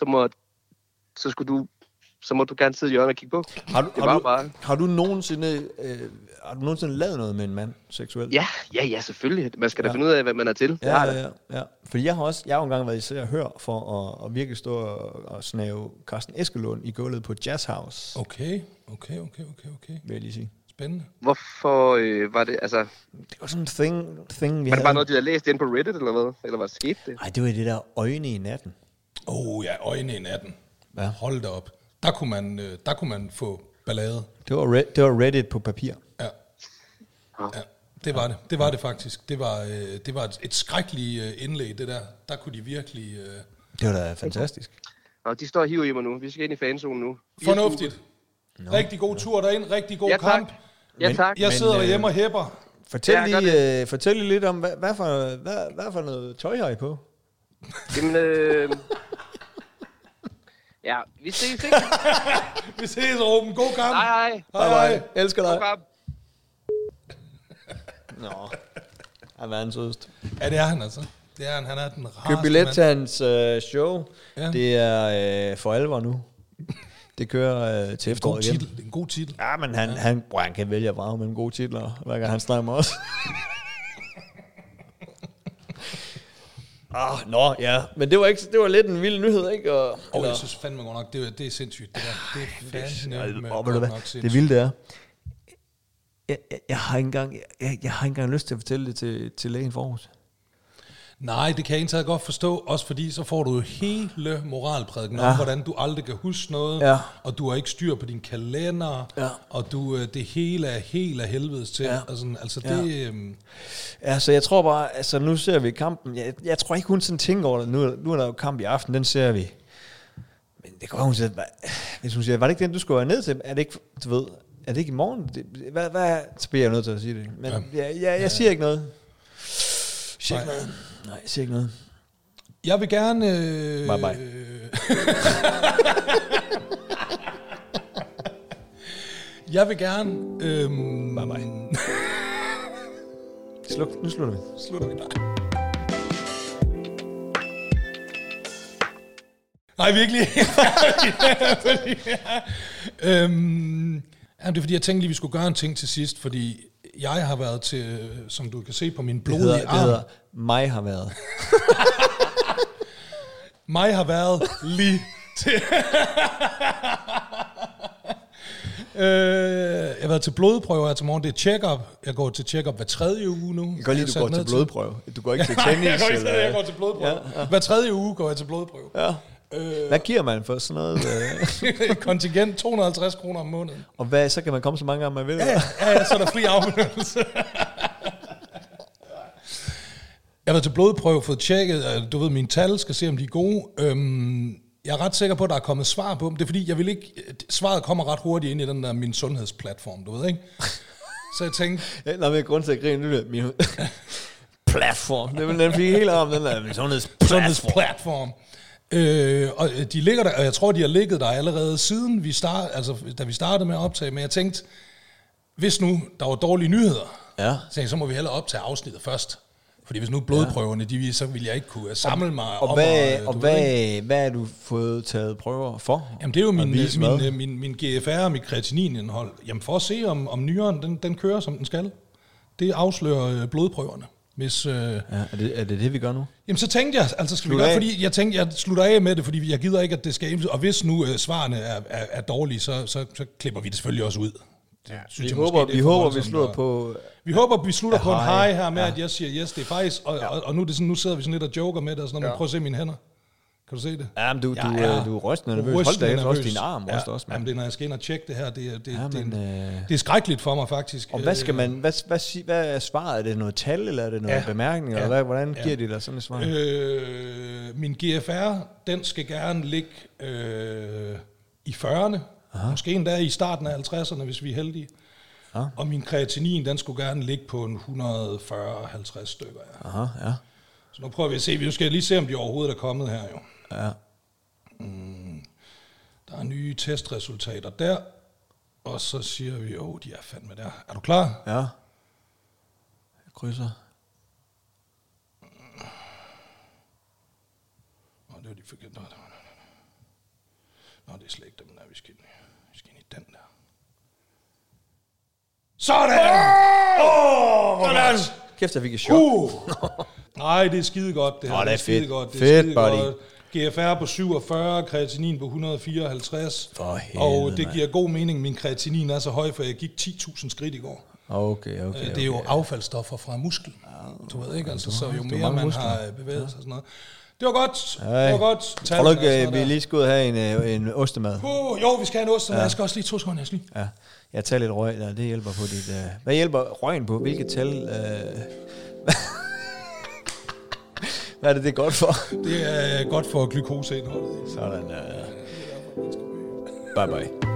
må du gerne sidde i hjørnet og kigge på. Har du nogensinde lavet noget med en mand seksuelt? Ja, selvfølgelig. Man skal da finde ud af, hvad man er til. Ja. Fordi jeg har jo engang været i Se og Hør for at virkelig stå og snave Carsten Eskelund i gulvet på Jazz House. Okay. Vil jeg lige sige. Spændende. Hvorfor var det, altså... Det var sådan en thing vi havde. Var det bare noget, de havde læst ind på Reddit, eller hvad? Eller hvad skete det? Nej, det var det der øjne i natten. Ja, øjne i natten. Ja. Hold da op. Der kunne man få ballade. Det var Reddit på papir. Ja, det var det. Det var det faktisk. Det var et skrækkeligt indlæg, det der. Der kunne de virkelig... Det var da fantastisk. Og de står og hiver i mig nu. Vi skal ind i fanzonen nu. Fornuftigt. Rigtig god tur derind. Rigtig god kamp. Ja, tak. Jeg sidder derhjemme og hæpper. Fortæl lige lidt om, hvad for noget tøj har I på? Jamen, ja, vi ses, ikke? Vi ses, Ruben. God kamp. Hej. Elsker dig. Nå, han er en sødest. Ja, det er han altså. Det er han. Han er den rareste. Køb billet til hans show. Ja. Det er for alvor nu. Det kører til efteråret igen. Det er en god titel. Ja, men han kan vælge at vrage mellem gode titler, hver gang han snakker med os. Men det var lidt en vild nyhed, ikke? Jeg synes fandme godt nok, det er sindssygt. Det er fandme godt nok sindssygt. Det vilde det er. Jeg har ikke engang lyst til at fortælle det til lægen for Aarhus. Nej, det kan jeg egentlig godt forstå, også fordi så får du jo hele moralprædiken om, hvordan du aldrig kan huske noget, og du har ikke styr på din kalender, og du, det hele er helt af helvedes til. Altså det... Ja, så jeg tror bare, altså nu ser vi kampen, jeg tror ikke, hun sådan tænker over det, nu er der jo kamp i aften, den ser vi. Men det kan være, hun siger, hvis hun siger, var det ikke den, du skulle være ned til? Er det ikke, du ved, er det ikke i morgen? Hvad så bliver jeg nødt til at sige det. Men jeg siger ikke noget. Nej, jeg siger ikke noget. Jeg vil gerne... Bye. Jeg vil gerne... Bye. Nu slutter vi. Nej, virkelig. Det er fordi, jeg tænkte lige, vi skulle gøre en ting til sidst, fordi jeg har været til, som du kan se på min blodige arm. Det hedder, mig har været. Mig har været lige til... jeg har været til blodprøver her til morgen. Det er check-up. Jeg går til check-up hver 3. uge nu. Jeg kan godt lide, du går til blodprøve. Du går ikke til tennis? Jeg går til blodprøve. Ja. Hver 3. uge går jeg til blodprøve. Ja. Hvad giver man for sådan noget? Kontingent 250 kroner om måneden. Og hvad, så kan man komme så mange gange, man vil? Ja, så er der fri afbenyttelse. Jeg har været til blodprøve, fået tjekket, du ved, mine tal, skal se, om de er gode. Jeg er ret sikker på, at der er kommet svar på dem. Det er fordi, jeg vil ikke... Svaret kommer ret hurtigt ind i den der min sundhedsplatform, du ved, ikke? Så jeg tænkte... Nå, men grund til at grine, det er min platform. Det vil nemlig helt om den der min sundhedsplatform. Og de ligger der, og jeg tror, de har ligget der allerede siden da vi startede med at optage. Men jeg tænkte, hvis nu der var dårlige nyheder, så må vi hellere optage afsnittet først. Fordi hvis nu blodprøverne de viser, så vil jeg ikke kunne samle mig og hvad har du fået taget prøver for? Jamen det er jo min GFR og mit kreatininindhold. Jamen for at se om nyren den kører som den skal. Det afslører blodprøverne. Hvis, er det vi gør nu? Jamen så tænkte jeg, altså skal vi gøre, fordi jeg tænkte, jeg slutter af med det, fordi jeg gider ikke, at det skal, og hvis nu svarene er dårlige, så klipper vi det selvfølgelig også ud. Vi håber, vi slutter på... Vi håber, vi slutter på en high her med, at jeg siger, yes, det er faktisk, og nu, er det sådan, nu sidder vi sådan lidt og joker med det, og sådan noget, men prøv at se mine hænder. Kan du se det? Ja, men du er rystende nervøs. Hold da efter også din arm. Også, jamen, det er, når jeg skal ind og tjekke det her, det er skrækkeligt for mig, faktisk. Og hvad skal man, hvad er svaret? Er det noget tal, eller er det noget bemærkning, eller hvordan giver de dig sådan et svar? Min GFR, den skal gerne ligge i 40'erne. Måske endda i starten af 50'erne, hvis vi er heldige. Og min kreatinin, den skulle gerne ligge på en 140-50 stykker. Ja. Så nu prøver vi at se. Vi skal lige se, om de overhovedet er kommet her jo. Ja. Der er nye testresultater der. Og så siger vi, de er fandme der. Er du klar? Ja. Jeg krydser. Det var de forkert. Nå, det er slet ikke dem, der vi skal ind i den der. Sådan! Sådan! Kæft, jeg fik et chok. Nej, det er skide godt. Det her. Det er skide godt. Det er fedt, buddy. GFR på 47, kreatinin på 154. Og det giver god mening. Min kreatinin er så høj, for jeg gik 10.000 skridt i går. Okay. Det er jo affaldsstoffer fra muskel. Du ved ikke, altså, så jo mere man har bevæget sig og sådan noget. Det var godt. Det var godt. Tror du ikke, vi lige skal ud og have en ostemad? Jo, vi skal have en ostemad. Jeg skal også lige 2 sekunder. Ja. Jeg tager lidt røg, det hjælper på dit... Hvad hjælper røgen på? Hvilket tal? Hvad er det godt for? Det er godt for glukoseindholdet. Sådan. Bye.